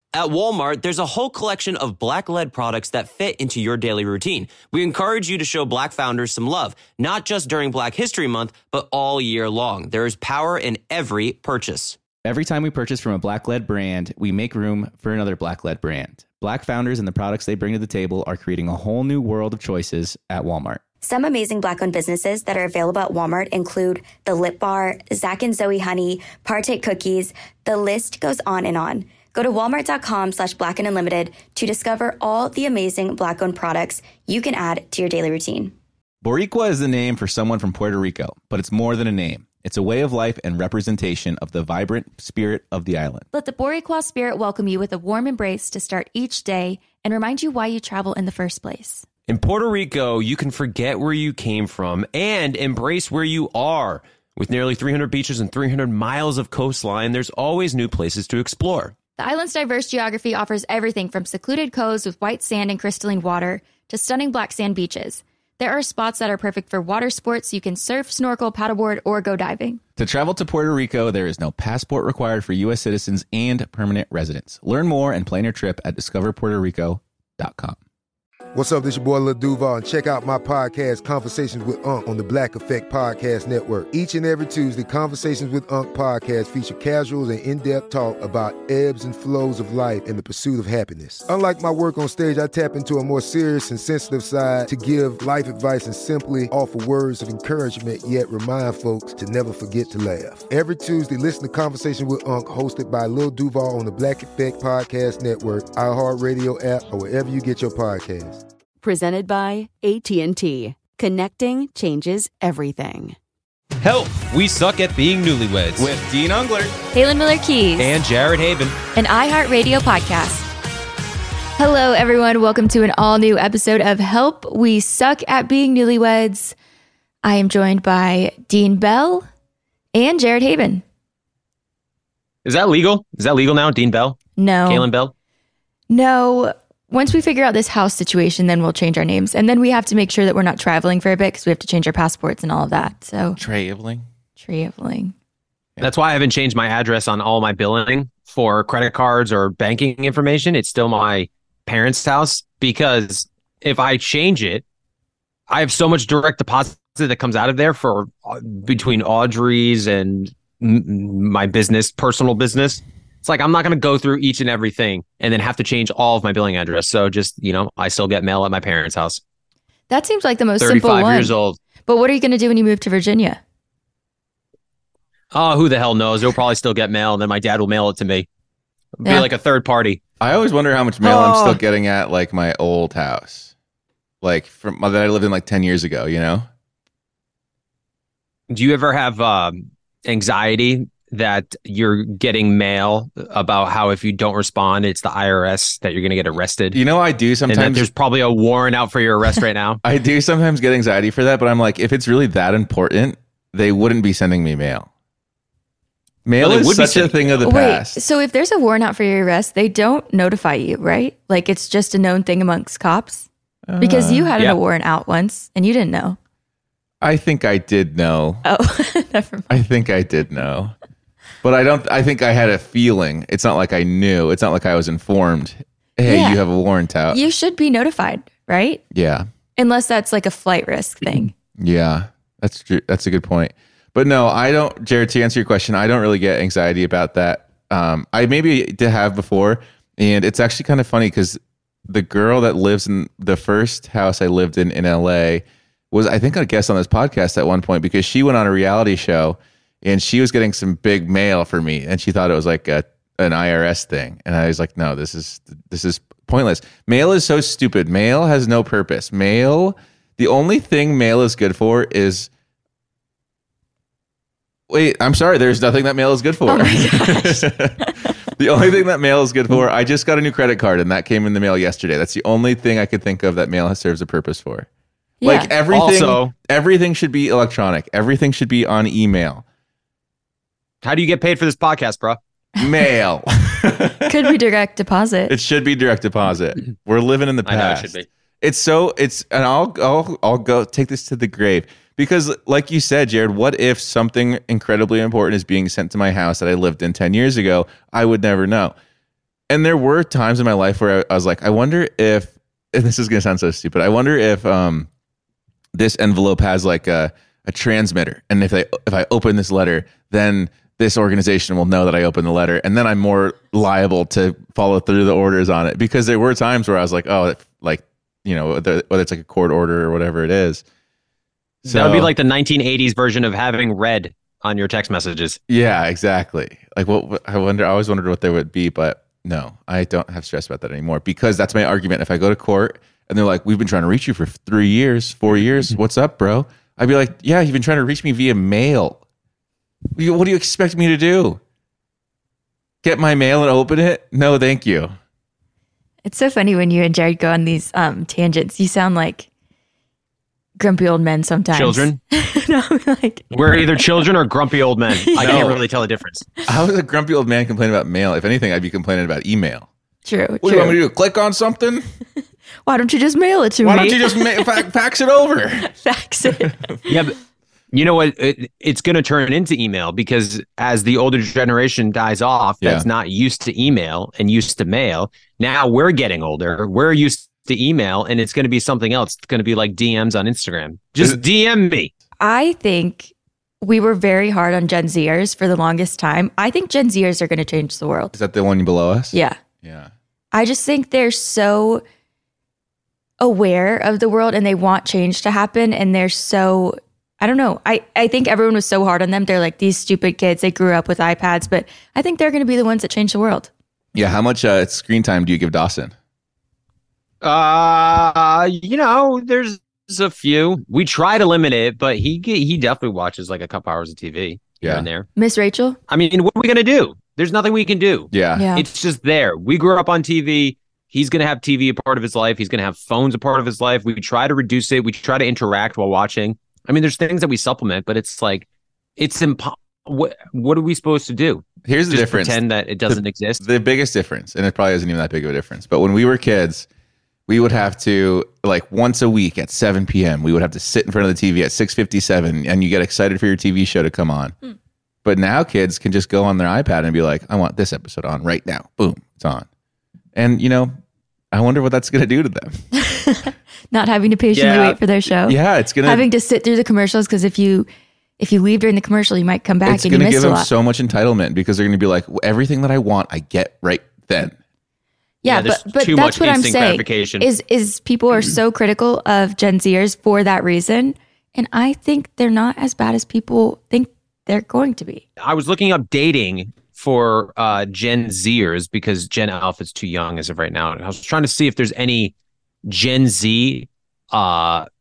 At Walmart, there's a whole collection of Black-led products that fit into your daily routine. We encourage you to show Black founders some love, not just during Black History Month, but all year long. There is power in every purchase. Every time we purchase from a Black-led brand, we make room for another Black-led brand. Black founders and the products they bring to the table are creating a whole new world of choices at Walmart. Some amazing Black-owned businesses that are available at Walmart include The Lip Bar, Zach and Zoe Honey, Partake Cookies. The list goes on and on. Go to walmart.com/Black and Unlimited to discover all the amazing Black-owned products you can add to your daily routine. Boricua is the name for someone from Puerto Rico, but it's more than a name. It's a way of life and representation of the vibrant spirit of the island. Let the Boricua spirit welcome you with a warm embrace to start each day and remind you why you travel in the first place. In Puerto Rico, you can forget where you came from and embrace where you are. With nearly 300 beaches and 300 miles of coastline, there's always new places to explore. The island's diverse geography offers everything from secluded coves with white sand and crystalline water to stunning black sand beaches. There are spots that are perfect for water sports. You can surf, snorkel, paddleboard, or go diving. To travel to Puerto Rico, there is no passport required for U.S. citizens and permanent residents. Learn more and plan your trip at discoverpuertorico.com. What's up? This your boy Lil Duval, and check out my podcast, Conversations with Unc, on the Black Effect Podcast Network. Each and every Tuesday, Conversations with Unc podcast feature casuals and in-depth talk about ebbs and flows of life and the pursuit of happiness. Unlike my work on stage, I tap into a more serious and sensitive side to give life advice and simply offer words of encouragement, yet remind folks to never forget to laugh. Every Tuesday, listen to Conversations with Unc, hosted by Lil Duval on the Black Effect Podcast Network, iHeartRadio app, or wherever you get your podcasts. Presented by AT&T. Connecting changes everything. Help! We suck at being newlyweds. With Dean Ungler, Halen Miller-Keys, and Jared Haven. An iHeartRadio podcast. Hello, everyone. Welcome to an all-new episode of Help! We Suck at Being Newlyweds. I am joined by Dean Bell and Jared Haven. Is that legal? Is that legal now, Dean Bell? No. Kaylin Bell? No. Once we figure out this house situation, then we'll change our names. And then we have to make sure that we're not traveling for a bit because we have to change our passports and all of that. So Traveling. That's why I haven't changed my address on all my billing for credit cards or banking information. It's still my parents' house, because if I change it, I have so much direct deposit that comes out of there for between Audrey's and my business, personal business. It's like, I'm not going to go through each and everything and then have to change all of my billing address. So just, I still get mail at my parents' house. That seems like the most simple one. 35 years old. But what are you going to do when you move to Virginia? Oh, who the hell knows? They'll probably still get mail, and then my dad will mail it to me. It'll be like a third party. I always wonder how much mail I'm still getting at like my old house, like from that I lived in like 10 years ago. Do you ever have anxiety that you're getting mail about how if you don't respond, it's the IRS that you're going to get arrested? I do sometimes. And that there's probably a warrant out for your arrest right now. I do sometimes get anxiety for that, but I'm like, if it's really that important, they wouldn't be sending me mail. Mail is such a thing of the past. So if there's a warrant out for your arrest, they don't notify you, right? Like, it's just a known thing amongst cops? Because you had a warrant out once and you didn't know. I think I did know. Oh, never mind. I think I did know. But I think I had a feeling. It's not like I knew. It's not like I was informed. Hey, you have a warrant out. You should be notified, right? Yeah. Unless that's like a flight risk thing. Yeah, that's true. That's a good point. But no, I don't, Jared, to answer your question, I don't really get anxiety about that. I maybe did have before. And it's actually kind of funny because the girl that lives in the first house I lived in LA was, I think, a guest on this podcast at one point, because she went on a reality show and she was getting some big mail for me, and she thought it was like an IRS thing. And I was like, no, this is pointless. Mail is so stupid. Mail has no purpose. The only thing mail is good for is... Wait, I'm sorry. There's nothing that mail is good for. Oh my gosh. The only thing that mail is good for, I just got a new credit card and that came in the mail yesterday. That's the only thing I could think of that mail serves a purpose for. Yeah. Like everything should be electronic. Everything should be on email. How do you get paid for this podcast, bro? Mail. Could be direct deposit. It should be direct deposit. We're living in the past. I know it should be. And I'll go take this to the grave, because like you said, Jared, what if something incredibly important is being sent to my house that I lived in 10 years ago? I would never know. And there were times in my life where I was like, I wonder if, and this is going to sound so stupid, I wonder if this envelope has like a transmitter. And if I open this letter, then this organization will know that I opened the letter. And then I'm more liable to follow through the orders on it. Because there were times where I was like, oh, like, you know, whether it's like a court order or whatever it is. So that would be like the 1980s version of having red on your text messages. Yeah, exactly. Like what I always wondered what they would be, but no, I don't have stress about that anymore because that's my argument. If I go to court and they're like, we've been trying to reach you for 3 years, 4 years. What's up, bro? I'd be like, yeah, you've been trying to reach me via mail. What do you expect me to do? Get my mail and open it? No, thank you. It's so funny when you and Jared go on these tangents. You sound like grumpy old men sometimes. Children? No, like we're either children or grumpy old men. I can't really tell the difference. I was a grumpy old man complaining about mail. If anything, I'd be complaining about email. True. What do you want me to do? Click on something? Why don't you just mail it to me? Why don't you just fax it over? Fax it. Yeah, but you know what? It's going to turn into email because as the older generation dies off, that's not used to email and used to mail. Now we're getting older. We're used to email, and it's going to be something else. It's going to be like DMs on Instagram. Just DM me. I think we were very hard on Gen Zers for the longest time. I think Gen Zers are going to change the world. Is that the one below us? Yeah. Yeah. I just think they're so aware of the world and they want change to happen. And they're so, I don't know. I think everyone was so hard on them. They're like these stupid kids. They grew up with iPads, but I think they're going to be the ones that change the world. Yeah. How much screen time do you give Dawson? You know, there's a few. We try to limit it, but he definitely watches like a couple hours of TV here and there. Miss Rachel? I mean, what are we going to do? There's nothing we can do. Yeah. It's just there. We grew up on TV. He's going to have TV a part of his life. He's going to have phones a part of his life. We try to reduce it. We try to interact while watching. I mean, there's things that we supplement, but it's like, it's what are we supposed to do? Here's the difference. Pretend that it doesn't exist? The biggest difference, and it probably isn't even that big of a difference, but when we were kids, we would have to, like once a week at 7 p.m., we would have to sit in front of the TV at 6:57, and you get excited for your TV show to come on. But now kids can just go on their iPad and be like, I want this episode on right now. Boom, it's on. And, you know, I wonder what that's going to do to them. Not having to patiently wait for their show. Yeah, it's going to... Having to sit through the commercials because if you leave during the commercial, you might come back and you missed a lot. It's going to give them so much entitlement because they're going to be like, everything that I want, I get right then. Yeah, but that's what I'm saying is people are so critical of Gen Zers for that reason. And I think they're not as bad as people think they're going to be. I was looking up dating for Gen Zers because Gen Alpha is too young as of right now. I was trying to see if there's any Gen Z, if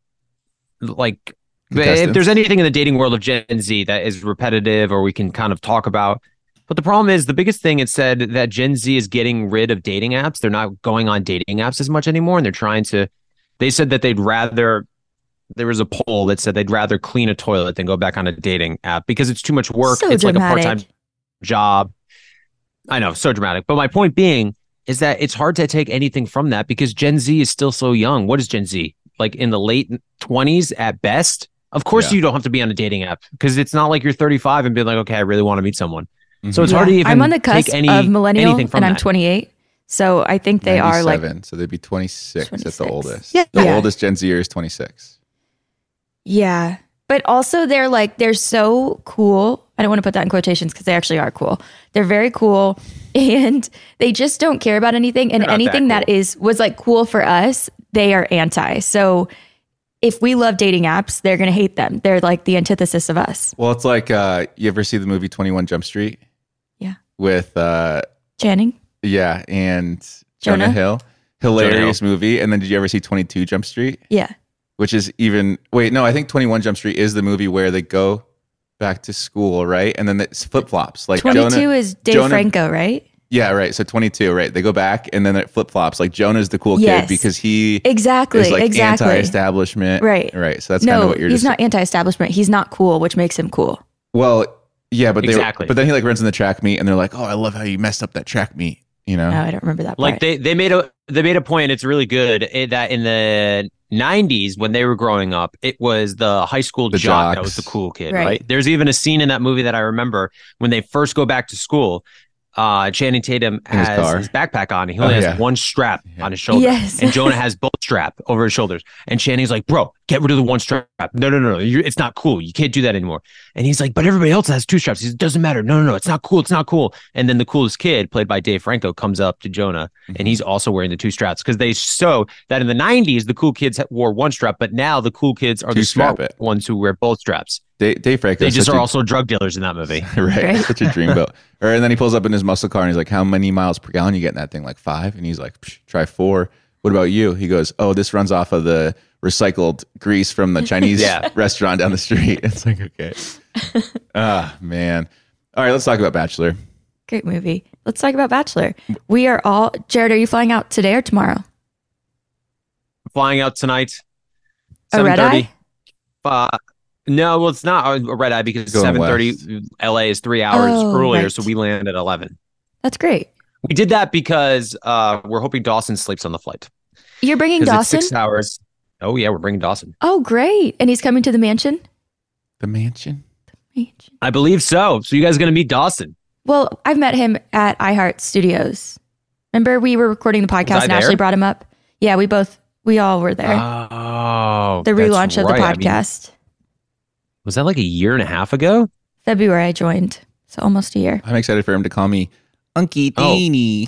there's anything in the dating world of Gen Z that is repetitive or we can kind of talk about. But the problem is the biggest thing, it said that Gen Z is getting rid of dating apps. They're not going on dating apps as much anymore. And they said that there was a poll that said they'd rather clean a toilet than go back on a dating app because it's too much work. So it's dramatic. Like a part-time job. I know, so dramatic. But my point being is that it's hard to take anything from that because Gen Z is still so young. What is Gen Z? Like in the late 20s at best? Of course you don't have to be on a dating app because it's not like you're 35 and be like, okay, I really want to meet someone. So it's hard to even I'm on the cusp of millennial and I'm 28. So I think they are like... So they'd be 26 at the oldest. Yeah. The oldest Gen Zer is 26. Yeah. But also they're so cool. I don't want to put that in quotations because they actually are cool. They're very cool and they just don't care about anything. And anything that was like cool for us, they are anti. So if we love dating apps, they're going to hate them. They're like the antithesis of us. Well, it's like, you ever see the movie 21 Jump Street? Yeah. With Channing? Yeah, and Jonah Hill. Hilarious movie. And then did you ever see 22 Jump Street? Yeah. Which is I think 21 Jump Street is the movie where they go back to school, right? And then it's flip-flops. Like 22 is Dave Franco, right? Yeah, right. So 22, right? They go back and then it flip-flops. Like Jonah's the cool kid because he is like anti-establishment. Right. Right. So that's kind of what you're he's not anti-establishment. He's not cool, which makes him cool. Well, yeah, but but then he like runs in the track meet and they're like, oh, I love how you messed up that track meet. You know? No, I don't remember that part. Like they made a point. It's really good that in the 90s when they were growing up, it was the high school jock that was the cool kid, right? There's even a scene in that movie that I remember when they first go back to school Channing Tatum In his has car? his backpack on. He only has yeah. one strap on his shoulder. Yes. And Jonah has both strap over his shoulders. And Channing's like, bro, get rid of the one strap. No. It's not cool. You can't do that anymore. And he's like, but everybody else has two straps. He says, it doesn't matter. No. It's not cool. It's not cool. And then the coolest kid, played by Dave Franco, comes up to Jonah and he's also wearing the two straps because they show that in the 90s, the cool kids wore one strap, but now the cool kids are the Two-strap smart it. ones who wear both straps. Dave Franco. They just are also drug dealers in that movie. right. Such a dreamboat. And then he pulls up in his muscle car and he's like, how many miles per gallon you get in that thing? Like 5? And he's like, try 4. What about you? He goes, oh, this runs off of the recycled grease from the Chinese restaurant down the street. It's like, okay. Man. All right, let's talk about Bachelor. Great movie. Let's talk about Bachelor. We are all, Jared, are you flying out today or tomorrow? Flying out tonight. A red eye? No, well, it's not a red eye because Going 7:30 LA is 3 hours earlier, so we land at 11. That's great. We did that because we're hoping Dawson sleeps on the flight. You're bringing 'Cause Dawson? It's 6 hours. Oh yeah, we're bringing Dawson. Oh, great. And he's coming to the mansion? The mansion? I believe so. So you guys are going to meet Dawson. Well, I've met him at iHeart Studios. Remember we were recording the podcast and there? Ashley brought him up? Yeah, we all were there. Oh, the relaunch of the right. I mean, podcast. was that like a year and a half ago? February I joined. So almost a year. I'm excited for him to call me Unky Deanie.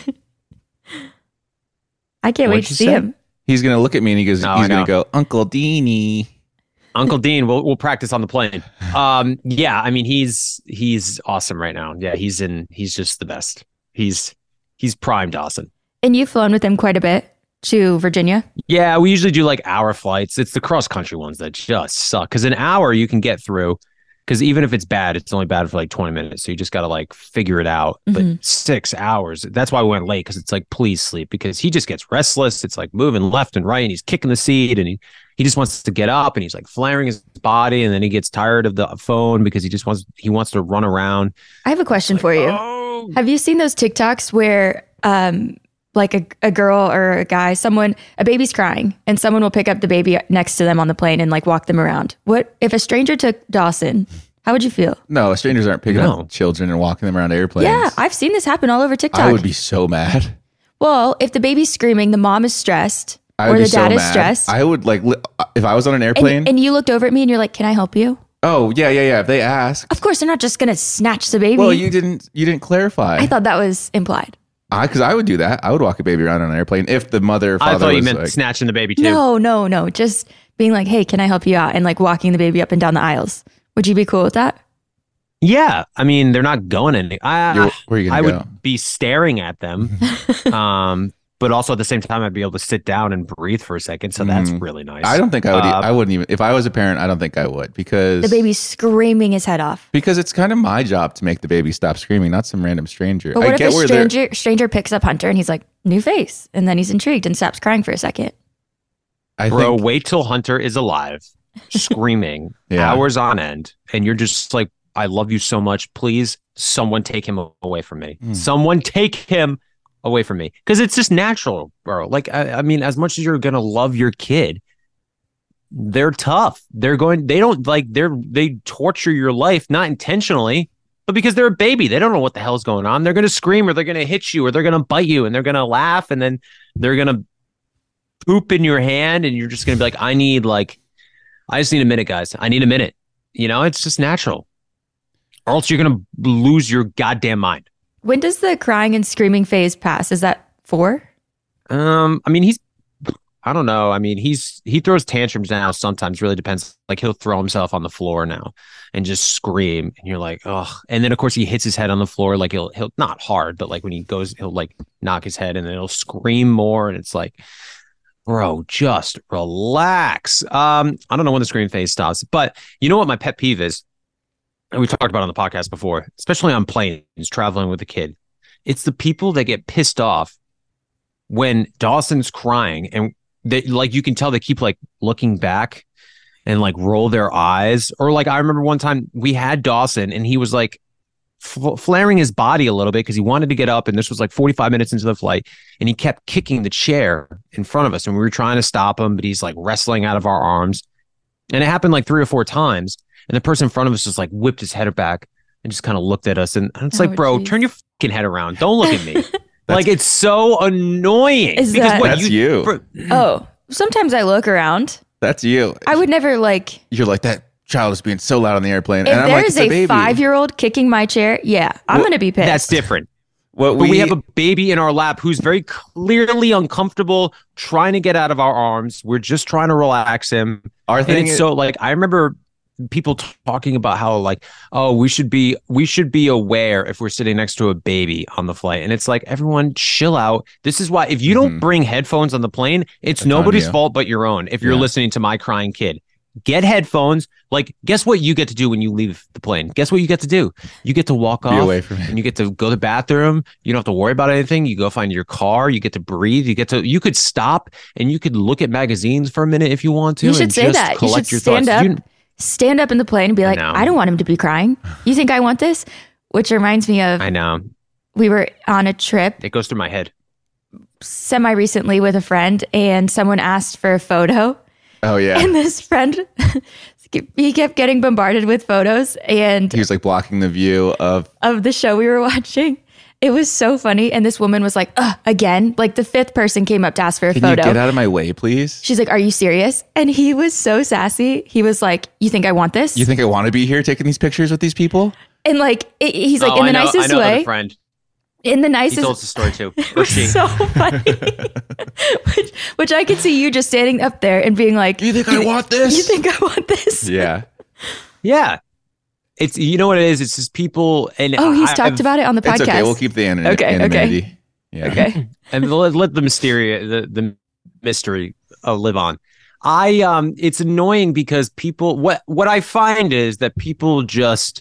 I can't wait What'd to you see say? him. He's going to look at me and I he's going know. to go, Uncle Deanie. Uncle Dean, we'll practice on the plane. Yeah, I mean he's awesome right now. Yeah, he's just the best. He's prime Dawson. And you've flown with him quite a bit to Virginia. Yeah, we usually do like hour flights. It's the cross country ones that just suck. Because an hour you can get through. Because even if it's bad, it's only bad for like 20 minutes. So you just got to like figure it out. But 6 hours, that's why we went late. Because it's like, please sleep. Because he just gets restless. It's like moving left and right. And he's kicking the seat. And he just wants to get up. And he's like flaring his body. And then he gets tired of the phone because he wants to run around. I have a question for you. Oh. Have you seen those TikToks where like a girl or a guy, a baby's crying and someone will pick up the baby next to them on the plane and like walk them around? What if a stranger took Dawson? How would you feel? No, strangers aren't picking up children and walking them around airplanes. Yeah, I've seen this happen all over TikTok. I would be so mad. Well, if the baby's screaming, the mom is stressed I or would the be so dad is mad. stressed. I would like, if I was on an airplane. And you looked over at me and you're like, can I help you? Oh, yeah. If they asked. Of course, they're not just going to snatch the baby. Well, you didn't clarify. I thought that was implied. Because I would do that. I would walk a baby around on an airplane if the mother or father I thought you was meant like, snatching the baby too. No. Just being like, hey, can I help you out? And like walking the baby up and down the aisles. Would you be cool with that? Yeah, I mean they're not going anywhere. Where are you I gonna go? would be staring at them, but also at the same time I'd be able to sit down and breathe for a second. So that's really nice. I don't think I would. I wouldn't even. If I was a parent, I don't think I would because The baby's screaming his head off. Because it's kind of my job to make the baby stop screaming, not some random stranger. But what I if get a where stranger picks up Hunter and he's like, new face. And then he's intrigued and stops crying for a second. Bro, wait till Hunter is alive, screaming hours on end, and you're just like, I love you so much. Please, someone take him away from me. Someone take him away from me. Because it's just natural, bro. Like, I mean, as much as you're going to love your kid, they're tough. They torture your life, not intentionally, but because they're a baby. They don't know what the hell's going on. They're going to scream or they're going to hit you or they're going to bite you and they're going to laugh and then they're going to poop in your hand and you're just going to be like, I just need a minute, guys. I need a minute. You know, it's just natural. Or else you're going to lose your goddamn mind. When does the crying and screaming phase pass? Is that 4? I mean, I don't know. I mean, he throws tantrums now. Sometimes really depends. Like he'll throw himself on the floor now and just scream. And you're like, oh, and then of course he hits his head on the floor. Like he'll not hard, but like when he goes, he'll like knock his head and then he'll scream more. And it's like, bro, just relax. I don't know when the scream phase stops, but you know what my pet peeve is? And we talked about it on the podcast before, especially on planes, traveling with a kid. It's the people that get pissed off when Dawson's crying and they, like, you can tell they keep like looking back and like roll their eyes. Or like, I remember one time we had Dawson and he was like flaring his body a little bit because he wanted to get up. And this was like 45 minutes into the flight and he kept kicking the chair in front of us. And we were trying to stop him, but he's like wrestling out of our arms. And it happened like 3 or 4 times. And the person in front of us just like whipped his head back and just kind of looked at us. And it's like, bro, geez. turn your fucking head around. Don't look at me. Like, it's so annoying. Is that- That's you. Oh, sometimes I look around. That's you. I would never like. You're like, that child is being so loud on the airplane. If And I'm like, there's it's a a baby. 5-year-old kicking my chair, I'm going to be pissed. That's different. What But we have a baby in our lap who's very clearly uncomfortable, trying to get out of our arms. We're just trying to relax him. Our And thing it's is, so like, I remember people talking about how like, oh, we should be aware if we're sitting next to a baby on the flight. And it's like, everyone chill out. This is why if you don't bring headphones on the plane, it's That's nobody's on you. fault but your own. If you're Yeah. listening to my crying kid, get headphones. Like, guess what you get to do when you leave the plane? Guess what you get to do? You get to walk off away from it. and you get to go to the bathroom. You don't have to worry about anything. You go find your car. You get to breathe. You could stop and you could look at magazines for a minute if you want to. You should and say just that. You should collect your stand thoughts. up. Stand up in the plane and be like, know. I don't want him to be crying. You think I want this? Which reminds me of I know. we were on a trip It goes through my head. semi recently with a friend, and someone asked for a photo. oh yeah. And this friend, he kept getting bombarded with photos and He was like blocking the view of, of the show we were watching. It was so funny. And this woman was like, again, like the 5th person came up to ask for a can photo. you get out of my way, please? She's like, are you serious? And he was so sassy. He was like, you think I want this? You think I want to be here taking these pictures with these people? And like, he's like, Oh, in the I know nicest the way. friend. In the He nicest told us the story too. It Or was she. so funny. which I could see you just standing up there and being like, You think I want this? You think I want this? Yeah. Yeah. It's, you know what it is? It's just people. And Oh, he's talked about it on the podcast. It's okay. We'll keep the anonymity. Yeah. Okay. and let the mystery live on. It's annoying because people, what I find is that people just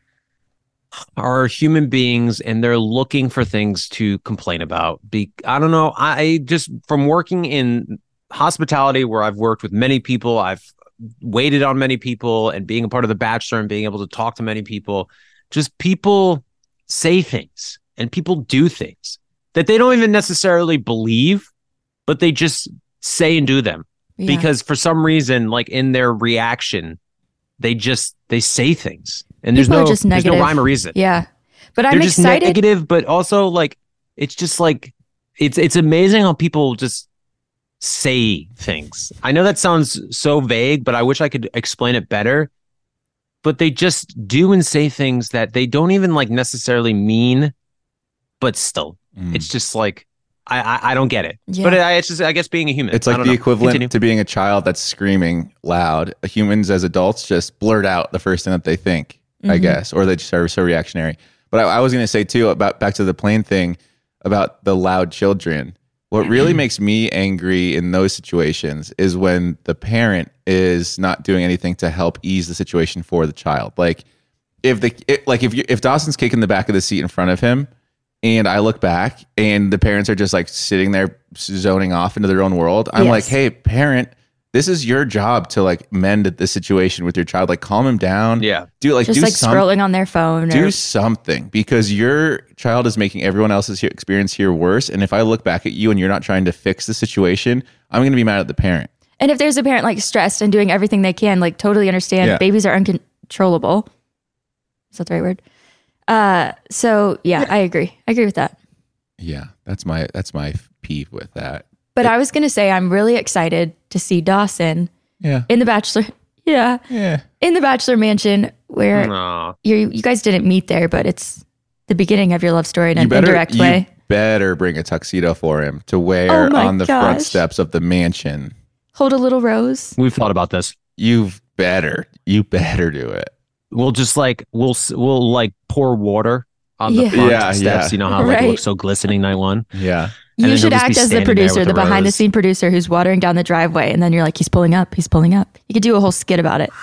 are human beings and they're looking for things to complain about. I don't know. I just, from working in hospitality where I've worked with many people, I've waited on many people, and being a part of The Bachelor and being able to talk to many people, just people say things and people do things that they don't even necessarily believe, but they just say and do them because for some reason, like in their reaction, they say things and there's People are no, just there's no negative. rhyme or reason. Yeah. But They're I'm just excited. negative, but also like, it's just like, it's amazing how people just say things. I know that sounds so vague, but I wish I could explain it better. But they just do and say things that they don't even like necessarily mean, but still, it's just like I don't get it. Yeah. But it's just, I guess, being a human. It's I like don't the know. equivalent Continue. to being a child that's screaming loud. Humans as adults just blurt out the first thing that they think, I guess, or they just are so reactionary. But I was going to say too, about back to the plane thing about the loud children. What really makes me angry in those situations is when the parent is not doing anything to help ease the situation for the child. Like if Dawson's kicking the back of the seat in front of him, and I look back and the parents are just like sitting there zoning off into their own world, I'm like, hey, parent, this is your job to like mend the situation with your child. Like calm him down. Yeah. Do scrolling on their phone. Do something, because your child is making everyone else's experience here worse. And if I look back at you and you're not trying to fix the situation, I'm going to be mad at the parent. And if there's a parent like stressed and doing everything they can, like totally understand. Yeah. Babies are uncontrollable. Is that the right word? So yeah, I agree. I agree with that. Yeah, that's my peeve with that. But I was gonna say I'm really excited to see Dawson Yeah. in The Bachelor. Yeah. Yeah. In the Bachelor Mansion, where Aw. you guys didn't meet there, but it's the beginning of your love story in an indirect way. Better bring a tuxedo for him to Oh wear my on the front gosh. steps of the mansion. Hold a little rose. We've thought about this. You better do it. We'll just like we'll like pour water on the Yeah. front Yeah, steps. yeah. You know how like Right. it looks so glistening night one. Yeah. And You then should he'll just be act as the standing there producer, with the a behind the rose. scene producer who's watering down the driveway, and then you're like, he's pulling up, he's pulling up. You could do a whole skit about it.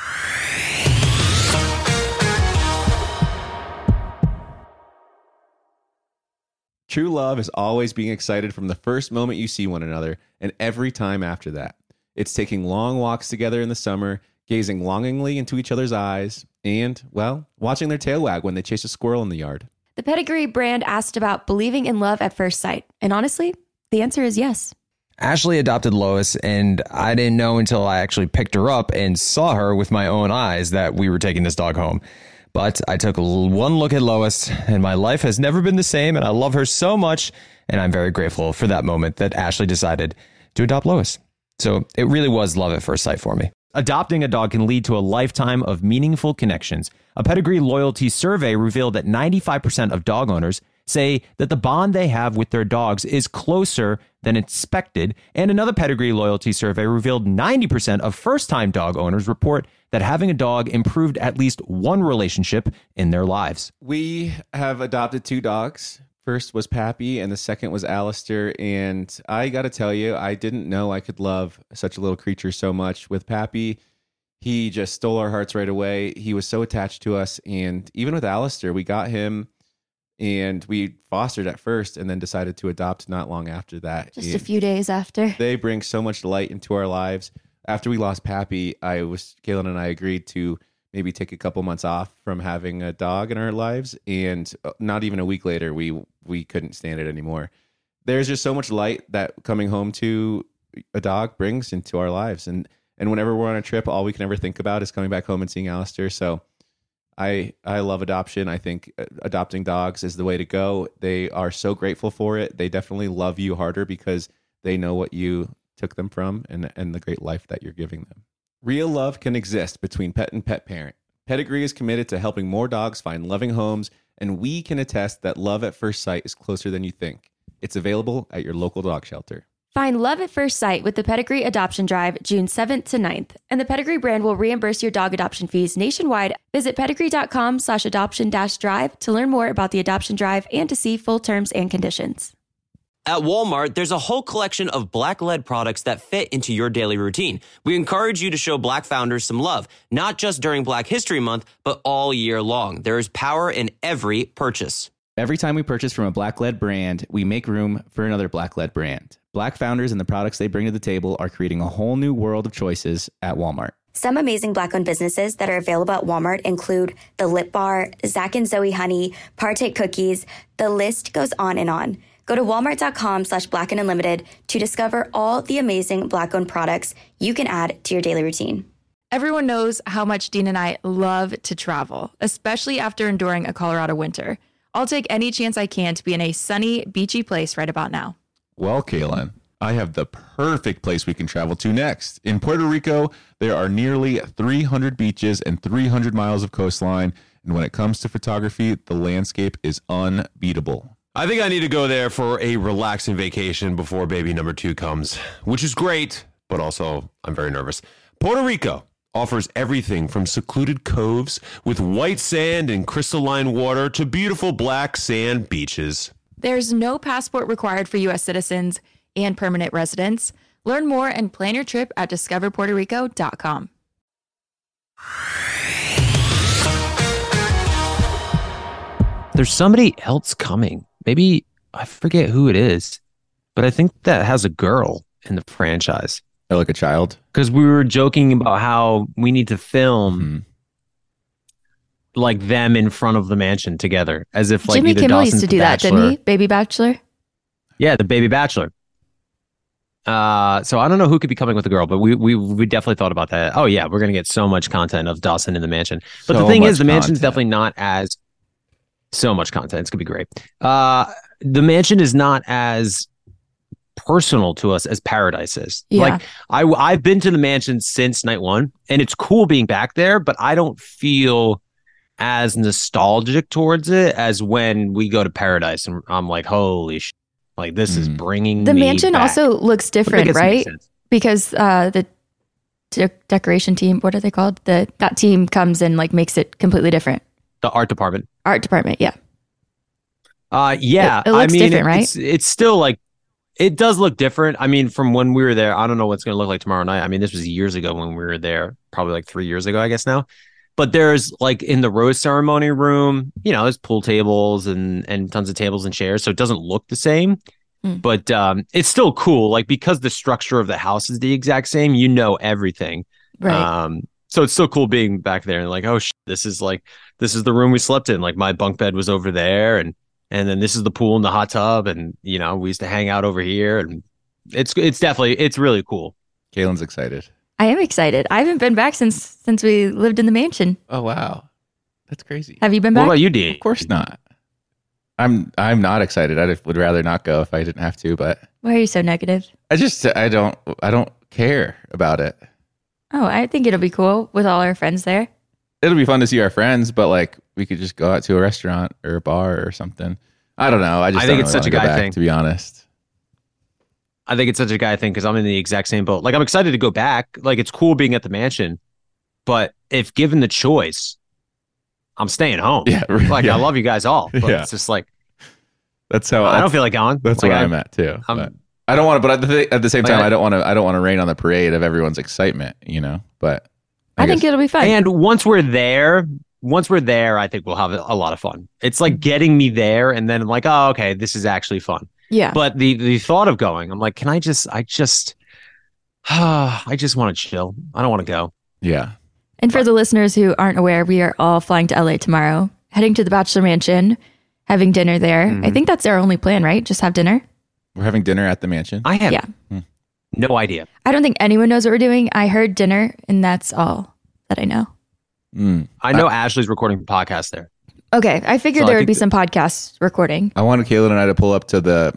True love is always being excited from the first moment you see one another and every time after that. It's taking long walks together in the summer, gazing longingly into each other's eyes, and, well, watching their tail wag when they chase a squirrel in the yard. The Pedigree brand asked about believing in love at first sight. And honestly, the answer is yes. Ashley adopted Lois, and I didn't know until I actually picked her up and saw her with my own eyes that we were taking this dog home. But I took one look at Lois, and my life has never been the same, and I love her so much, and I'm very grateful for that moment that Ashley decided to adopt Lois. So it really was love at first sight for me. Adopting a dog can lead to a lifetime of meaningful connections. A Pedigree loyalty survey revealed that 95% of dog owners say that the bond they have with their dogs is closer than expected. And another Pedigree loyalty survey revealed 90% of first-time dog owners report that having a dog improved at least one relationship in their lives. We have adopted 2 dogs. First was Pappy, and the second was Alistair. And I got to tell you, I didn't know I could love such a little creature so much. With Pappy, he just stole our hearts right away. He was so attached to us. And even with Alistair, we got him and we fostered at first and then decided to adopt not long after that. Just a few days after. They bring so much light into our lives. After we lost Pappy, Kaylin and I agreed to maybe take a couple months off from having a dog in our lives. And not even a week later, we couldn't stand it anymore. There's just so much light that coming home to a dog brings into our lives. And whenever we're on a trip, all we can ever think about is coming back home and seeing Alistair. So I love adoption. I think adopting dogs is the way to go. They are so grateful for it. They definitely love you harder because they know what you took them from and the great life that you're giving them. Real love can exist between pet and pet parent. Pedigree is committed to helping more dogs find loving homes, and we can attest that love at first sight is closer than you think. It's available at your local dog shelter. Find love at first sight with the Pedigree Adoption Drive June 7th to 9th, and the Pedigree brand will reimburse your dog adoption fees nationwide. Visit pedigree.com/adoption-drive to learn more about the adoption drive and to see full terms and conditions. At Walmart, there's a whole collection of Black-led products that fit into your daily routine. We encourage you to show Black founders some love, not just during Black History Month, but all year long. There is power in every purchase. Every time we purchase from a Black-led brand, we make room for another Black-led brand. Black founders and the products they bring to the table are creating a whole new world of choices at Walmart. Some amazing Black-owned businesses that are available at Walmart include The Lip Bar, Zach and Zoe Honey, Partake Cookies. The list goes on and on. Go to walmart.com/blackandunlimited to discover all the amazing Black-owned products you can add to your daily routine. Everyone knows how much Dean and I love to travel, especially after enduring a Colorado winter. I'll take any chance I can to be in a sunny, beachy place right about now. Well, Kaylin, I have the perfect place we can travel to next. In Puerto Rico, there are nearly 300 beaches and 300 miles of coastline. And when it comes to photography, the landscape is unbeatable. I think I need to go there for a relaxing vacation before baby number 2 comes, which is great, but also I'm very nervous. Puerto Rico offers everything from secluded coves with white sand and crystalline water to beautiful black sand beaches. There's no passport required for U.S. citizens and permanent residents. Learn more and plan your trip at discoverpuertorico.com. There's somebody else coming. Maybe I forget who it is, but I think that has a girl in the franchise. Or like a child? Because we were joking about how we need to film like them in front of the mansion together, as if like Jimmy Kimmel used to do that, didn't he? Baby Bachelor. Yeah, the Baby Bachelor. So I don't know who could be coming with the girl, but we definitely thought about that. Oh yeah, we're gonna get so much content of Dawson in the mansion. But the thing is, the mansion's definitely not as so much content. It's gonna be great. The mansion is not as personal to us as Paradise is. Yeah. Like I've been to the mansion since night one, and it's cool being back there, but I don't feel as nostalgic towards it as when we go to Paradise and I'm like, holy shit, like this is bringing the me mansion back. Also looks different, right? Because the decoration team, what are they called? That team comes and like makes it completely different. The art department, yeah. Yeah, it looks different, right? It's still like, it does look different. I mean, from when we were there, I don't know what's going to look like tomorrow night. I mean, this was years ago when we were there, probably like 3 years ago, I guess now. But there's like in the rose ceremony room, you know, there's pool tables and tons of tables and chairs. So it doesn't look the same, but it's still cool. Like because the structure of the house is the exact same, you know, everything. Right. So it's still cool being back there and like, oh, this is the room we slept in. Like my bunk bed was over there and then this is the pool and the hot tub. And, you know, we used to hang out over here and it's really cool. Kaylin's excited. I am excited. I haven't been back since we lived in the mansion. Oh, wow. That's crazy. Have you been What back? about you, Dean? Of course not. I'm not excited. I would rather not go if I didn't have to, but Why are you so negative? I don't care about it. Oh, I think it'll be cool with all our friends there. It'll be fun to see our friends, but like we could just go out to a restaurant or a bar or something. I don't know. I think it's such a guy thing, to be honest. I think it's such a guy thing because I'm in the exact same boat. Like, I'm excited to go back. Like, it's cool being at the mansion, but if given the choice, I'm staying home. Yeah, like yeah. I love you guys all, but Yeah. it's just like That's how I don't feel like going. That's like, where I'm at too. I'm- But I don't want to. But at the same time, Like, I don't want to rain on the parade of everyone's excitement. But I think guess- it'll be fun. And once we're there, I think we'll have a lot of fun. It's like getting me there, and then I'm like, oh, okay, this is actually fun. Yeah. But the thought of going, I'm like, I just want to chill. I don't want to go. Yeah. And for the listeners who aren't aware, we are all flying to LA tomorrow, heading to the Bachelor Mansion, having dinner there. Mm-hmm. I think that's our only plan, right? Just have dinner. We're having dinner at the mansion. I have Yeah. no idea. I don't think anyone knows what we're doing. I heard dinner, and that's all that I know. I know Ashley's recording a podcast there. Okay, I figured So I there would think be some podcasts recording. I wanted Kaylin and I to pull up to the.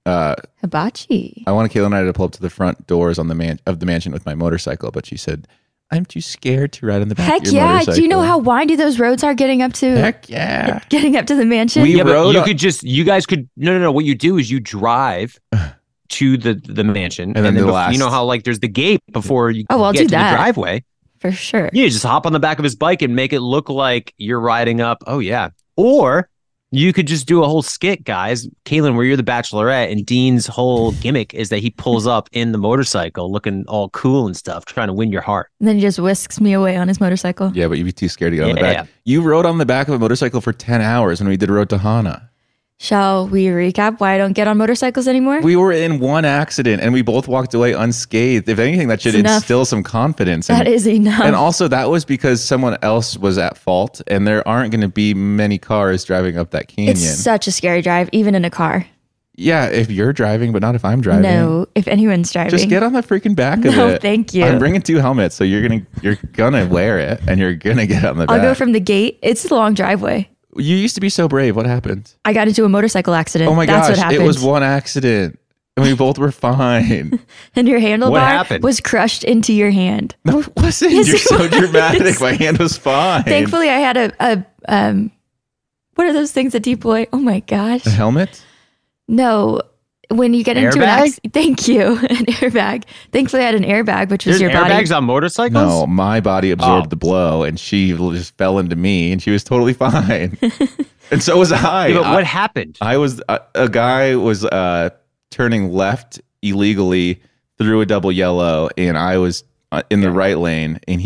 Hibachi. I wanted Kaylin and I to pull up to the front doors on the mansion with my motorcycle, but she said, "I'm too scared to ride on the back Heck of your yeah! motorcycle." Do you know how windy those roads are getting up to? Heck yeah! Getting up to the mansion. We Yeah, but rode you up- could just, you guys could, no. What you do is you drive to the mansion, And then the last- you know how like there's the gate before you Oh, I'll get do to that. the driveway. For sure. You just hop on the back of his bike and make it look like you're riding up. Oh yeah. Or you could just do a whole skit, guys. Kaylin, where you're the bachelorette, and Dean's whole gimmick is that he pulls up in the motorcycle looking all cool and stuff, trying to win your heart. And then he just whisks me away on his motorcycle. Yeah, but you'd be too scared to get on the Yeah. back. You rode on the back of a motorcycle for 10 hours when we did Road to Hana. Shall we recap why I don't get on motorcycles anymore? We were in one accident and we both walked away unscathed. If anything, that should It's enough. instill some confidence. That is enough. And also, that was because someone else was at fault, and there aren't going to be many cars driving up that canyon. It's such a scary drive, even in a car. Yeah, if you're driving, but not if I'm driving. No, if anyone's driving. Just get on the freaking back of No, it. thank you. I'm bringing 2 helmets, so you're gonna wear it, and you're gonna get on the I'll back. go from the gate. It's a long driveway. You used to be so brave. What happened? I got into a motorcycle accident. Oh my That's gosh, what happened. it was one accident, and we both were fine. And your handlebar What happened? was crushed into your hand. No, it wasn't. Yes, You're it so was. dramatic. My hand was fine. Thankfully, I had a what are those things that deploy? Oh my gosh. A helmet? No. When you get into an Airbag? accident, thank you, an airbag. Thankfully, I had an airbag, which was There's your body. airbags on motorcycles? No, my body absorbed Oh. the blow, and she just fell into me, and she was totally fine. And so was I. Yeah, but what happened? I was a guy was turning left illegally through a double yellow, and I was in the right lane, and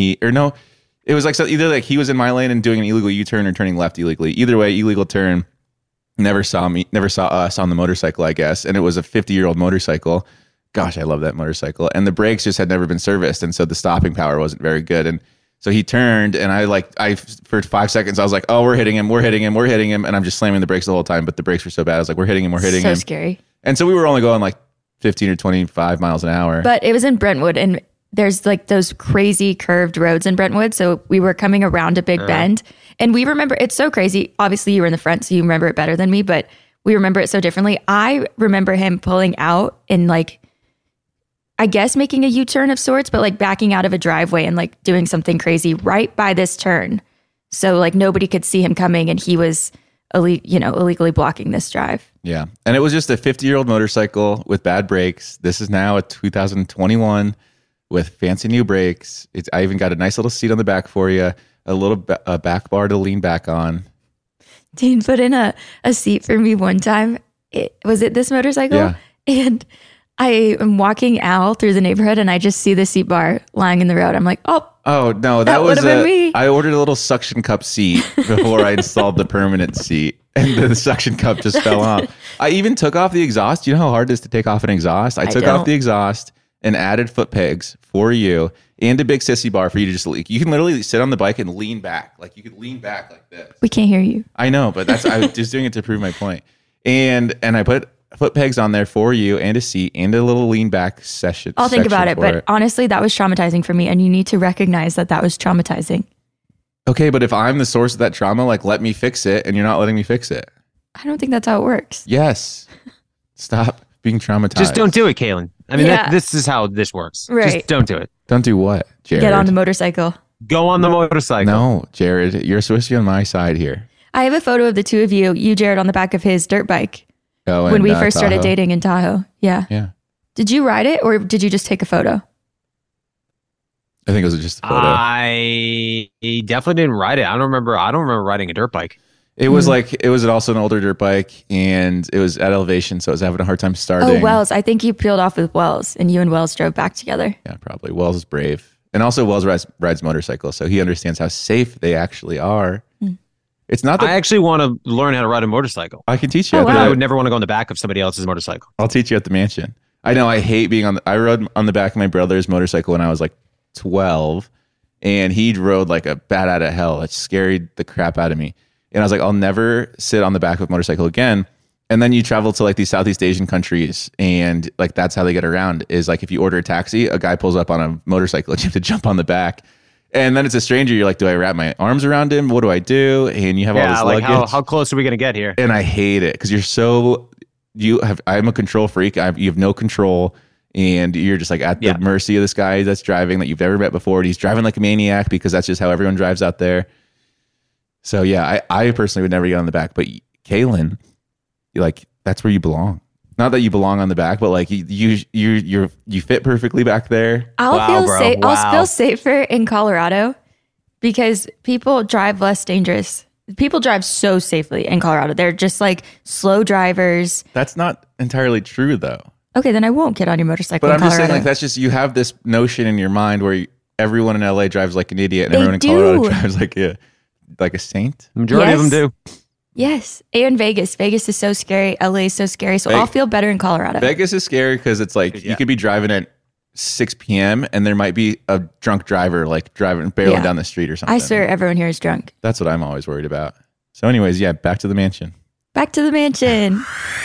it was like so either like he was in my lane and doing an illegal U-turn or turning left illegally. Either way, illegal turn. Never saw us on the motorcycle, I guess, and it was a 50-year-old motorcycle. Gosh, I love that motorcycle, and the brakes just had never been serviced, and so the stopping power wasn't very good, and so he turned, and I for 5 seconds I was like, oh, we're hitting him, and I'm just slamming the brakes the whole time, but the brakes were so bad. I was like, we're hitting him. So scary. And so we were only going like 15 or 25 miles an hour. But it was in Brentwood, and there's like those crazy curved roads in Brentwood. So we were coming around a big bend, and we remember it's so crazy. Obviously, you were in the front, so you remember it better than me, but we remember it so differently. I remember him pulling out and like, I guess making a U-turn of sorts, but like backing out of a driveway and like doing something crazy right by this turn. So like nobody could see him coming, and he was illegally blocking this drive. Yeah. And it was just a 50-year-old motorcycle with bad brakes. This is now a 2021 with fancy new brakes. I even got a nice little seat on the back for you, a little back bar to lean back on. Dean put in a seat for me one time. Was it this motorcycle? Yeah. And I am walking out through the neighborhood, and I just see the seat bar lying in the road. I'm like, Oh, no, That was would've been me. I ordered a little suction cup seat before I installed the permanent seat, and the suction cup just fell off. I even took off the exhaust. You know how hard it is to take off an exhaust? I took off don't. the exhaust and added foot pegs for you and a big sissy bar for you to just you can literally sit on the bike and lean back. Like you could lean back like this. we can't hear you. I know, but I was just doing it to prove my point. And I put foot pegs on there for you and a seat and a little lean back session. I'll think about section it. for But honestly, that was traumatizing for me. And you need to recognize that was traumatizing. Okay, but if I'm the source of that trauma, like let me fix it, and you're not letting me fix it. I don't think that's how it works. Yes. Stop being traumatized. Just don't do it, Kaylin. I mean, Yeah. this is how this works. Right. Just don't do it. Don't do what, Jared? Get on the motorcycle. Go on the motorcycle. No, Jared, you're supposed to be on my side here. I have a photo of the two of you, Jared, on the back of his dirt bike Oh, when and, we first started Tahoe. dating in Tahoe. Yeah. Yeah. Did you ride it or did you just take a photo? I think it was just a photo. I definitely didn't ride it. I don't remember riding a dirt bike. It was like, it was also an older dirt bike, and it was at elevation, so I was having a hard time starting. Oh, Wells. I think you peeled off with Wells and you and Wells drove back together. Yeah, probably. Wells is brave. And also Wells rides motorcycles, so he understands how safe they actually are. It's not that I actually want to learn how to ride a motorcycle. I can teach you. Oh, But wow. I would never want to go on the back of somebody else's motorcycle. I'll teach you at the mansion. I know I hate being I rode on the back of my brother's motorcycle when I was like 12, and he rode like a bat out of hell. It scared the crap out of me. And I was like, I'll never sit on the back of a motorcycle again. And then you travel to like these Southeast Asian countries, and like that's how they get around is like if you order a taxi, a guy pulls up on a motorcycle and you have to jump on the back. And then it's a stranger. You're like, do I wrap my arms around him? What do I do? And you have all this like luggage. how close are we going to get here? And I hate it because I'm a control freak. You have no control, and you're just like at the mercy of this guy that's driving that you've never met before. And he's driving like a maniac because that's just how everyone drives out there. So yeah, I personally would never get on the back, but Kaylin, like that's where you belong. Not that you belong on the back, but like you fit perfectly back there. I'll feel safer in Colorado because people drive less dangerous. People drive so safely in Colorado. They're just like slow drivers. That's not entirely true though. Okay, then I won't get on your motorcycle But in I'm just Colorado. saying like that's just, you have this notion in your mind where everyone in LA drives like an idiot and They everyone in do. Colorado drives like a saint. The majority of them do. Yes, and Vegas. Vegas is so scary. LA is so scary. So I'll feel better in Colorado. Vegas is scary because it's like you could be driving at 6 p.m. and there might be a drunk driver like barreling down the street or something. I swear everyone here is drunk. That's what I'm always worried about. So anyways, yeah, back to the mansion. Back to the mansion.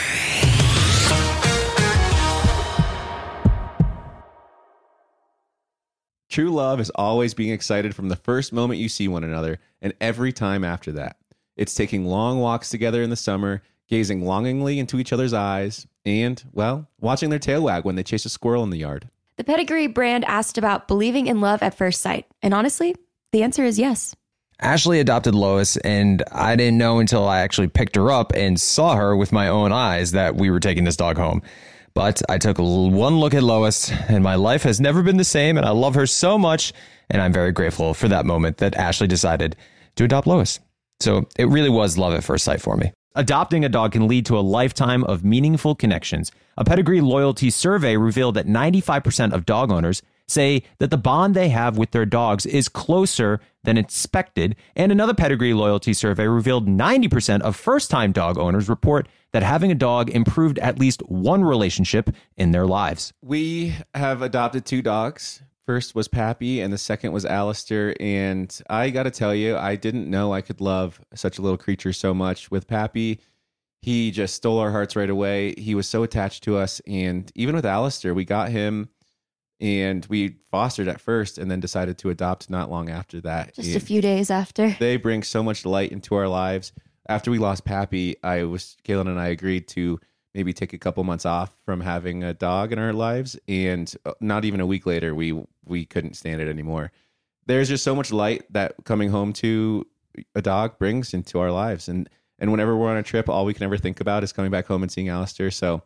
True love is always being excited from the first moment you see one another and every time after that. It's taking long walks together in the summer, gazing longingly into each other's eyes, and, well, watching their tail wag when they chase a squirrel in the yard. The Pedigree brand asked about believing in love at first sight. And honestly, the answer is yes. Ashley adopted Lois, and I didn't know until I actually picked her up and saw her with my own eyes that we were taking this dog home. But I took one look at Lois, and my life has never been the same, and I love her so much, and I'm very grateful for that moment that Ashley decided to adopt Lois. So it really was love at first sight for me. Adopting a dog can lead to a lifetime of meaningful connections. A Pedigree loyalty survey revealed that 95% of dog owners say that the bond they have with their dogs is closer than expected. And another Pedigree loyalty survey revealed 90% of first-time dog owners report that having a dog improved at least one relationship in their lives. We have adopted 2 dogs. First was Pappy, and the second was Alistair. And I got to tell you, I didn't know I could love such a little creature so much. With Pappy, he just stole our hearts right away. He was so attached to us. And even with Alistair, we got him and we fostered at first and then decided to adopt not long after that. Just a few days after. They bring so much light into our lives. After we lost Pappy, Kaylin and I agreed to maybe take a couple months off from having a dog in our lives. And not even a week later, we couldn't stand it anymore. There's just so much light that coming home to a dog brings into our lives. And whenever we're on a trip, all we can ever think about is coming back home and seeing Alistair. So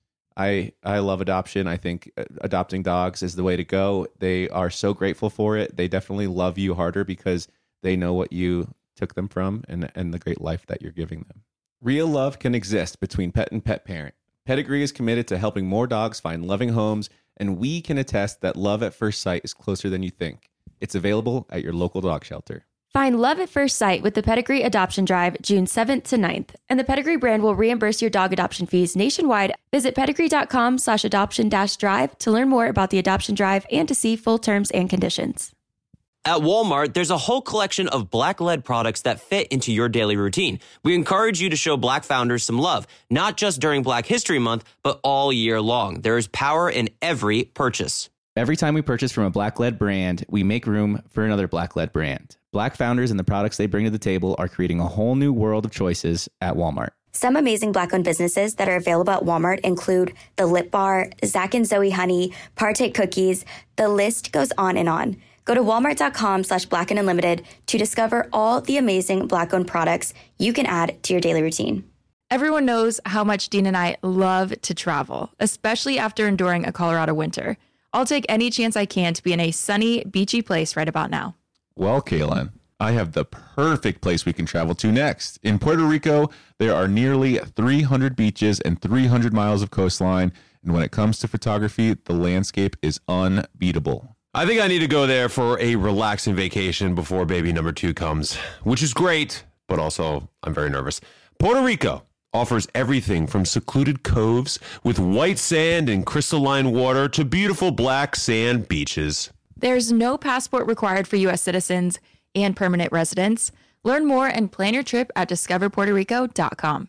I love adoption. I think adopting dogs is the way to go. They are so grateful for it. They definitely love you harder because they know what you took them from and the great life that you're giving them. Real love can exist between pet and pet parent. Pedigree is committed to helping more dogs find loving homes, and we can attest that love at first sight is closer than you think. It's available at your local dog shelter. Find love at first sight with the Pedigree Adoption Drive June 7th to 9th. And the Pedigree brand will reimburse your dog adoption fees nationwide. Visit pedigree.com/adoption-drive to learn more about the adoption drive and to see full terms and conditions. At Walmart, there's a whole collection of Black-led products that fit into your daily routine. We encourage you to show Black founders some love, not just during Black History Month, but all year long. There is power in every purchase. Every time we purchase from a black-led brand, we make room for another black-led brand. Black founders and the products they bring to the table are creating a whole new world of choices at Walmart. Some amazing Black-owned businesses that are available at Walmart include The Lip Bar, Zach and Zoe Honey, Partake Cookies. The list goes on and on. Go to walmart.com/blackandunlimited to discover all the amazing Black-owned products you can add to your daily routine. Everyone knows how much Dean and I love to travel, especially after enduring a Colorado winter. I'll take any chance I can to be in a sunny, beachy place right about now. Well, Kaylin, I have the perfect place we can travel to next. In Puerto Rico, there are nearly 300 beaches and 300 miles of coastline. And when it comes to photography, the landscape is unbeatable. I think I need to go there for a relaxing vacation before baby number 2 comes, which is great, but also I'm very nervous. Puerto Rico offers everything from secluded coves with white sand and crystalline water to beautiful black sand beaches. There's no passport required for U.S. citizens and permanent residents. Learn more and plan your trip at discoverpuertorico.com.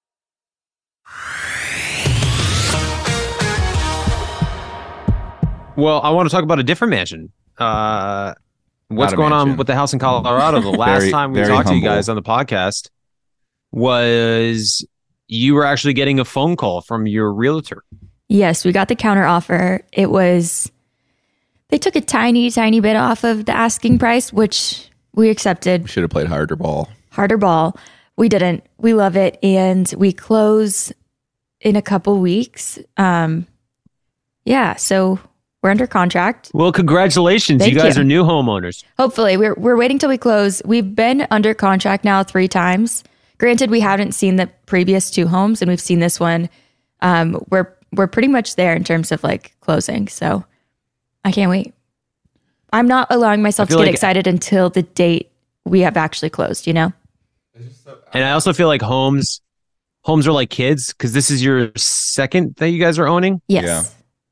Well, I want to talk about a different mansion. What's going on with the house in Colorado? The last time we talked to you guys on the podcast was you were actually getting a phone call from your realtor. Yes, we got the counter offer. It was, they took a tiny, tiny bit off of the asking price, which we accepted. We should have played harder ball. Harder ball. We didn't. We love it. And we close in a couple weeks. Yeah, so we're under contract. Well, congratulations. Thank you guys you. are new homeowners. Hopefully. We're waiting till we close. We've been under contract now 3 times. Granted, we haven't seen the previous 2 homes, and we've seen this one. We're pretty much there in terms of like closing. So I can't wait. I'm not allowing myself to get excited until the date we have actually closed, you know? And I also feel like homes are like kids, because this is your second that you guys are owning. Yes. Yeah.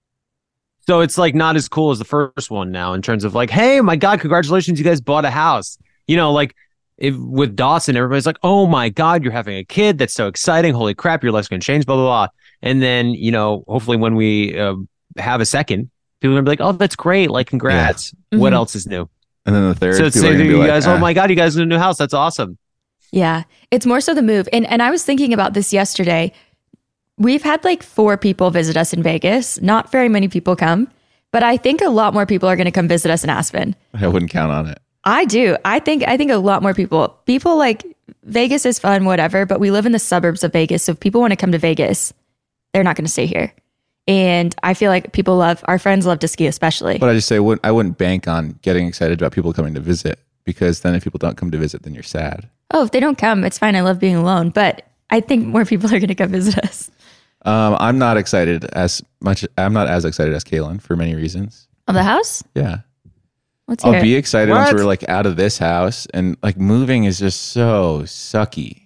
So it's like not as cool as the first one now in terms of like, hey, my God, congratulations, you guys bought a house. You know, like with Dawson, everybody's like, oh my God, you're having a kid. That's so exciting. Holy crap, your life's going to change, blah, blah, blah. And then, you know, hopefully when we have a second, people are going to be like, oh, that's great. Like, congrats. Yeah. What else is new? And then the third. So it's saying to you guys, oh my God, you guys in a new house. That's awesome. Yeah. It's more so the move. And I was thinking about this yesterday. We've had like 4 people visit us in Vegas. Not very many people come, but I think a lot more people are going to come visit us in Aspen. I wouldn't count on it. I do. I think a lot more people like Vegas is fun, whatever, but we live in the suburbs of Vegas. So if people want to come to Vegas, they're not going to stay here. And I feel like our friends love to ski, especially. But I just say, I wouldn't bank on getting excited about people coming to visit, because then if people don't come to visit, then you're sad. Oh, if they don't come, it's fine. I love being alone. But I think more people are going to come visit us. I'm not excited as much. I'm not as excited as Kaylin for many reasons. Of the house? Yeah. I'll be excited once we're like out of this house, and like moving is just so sucky.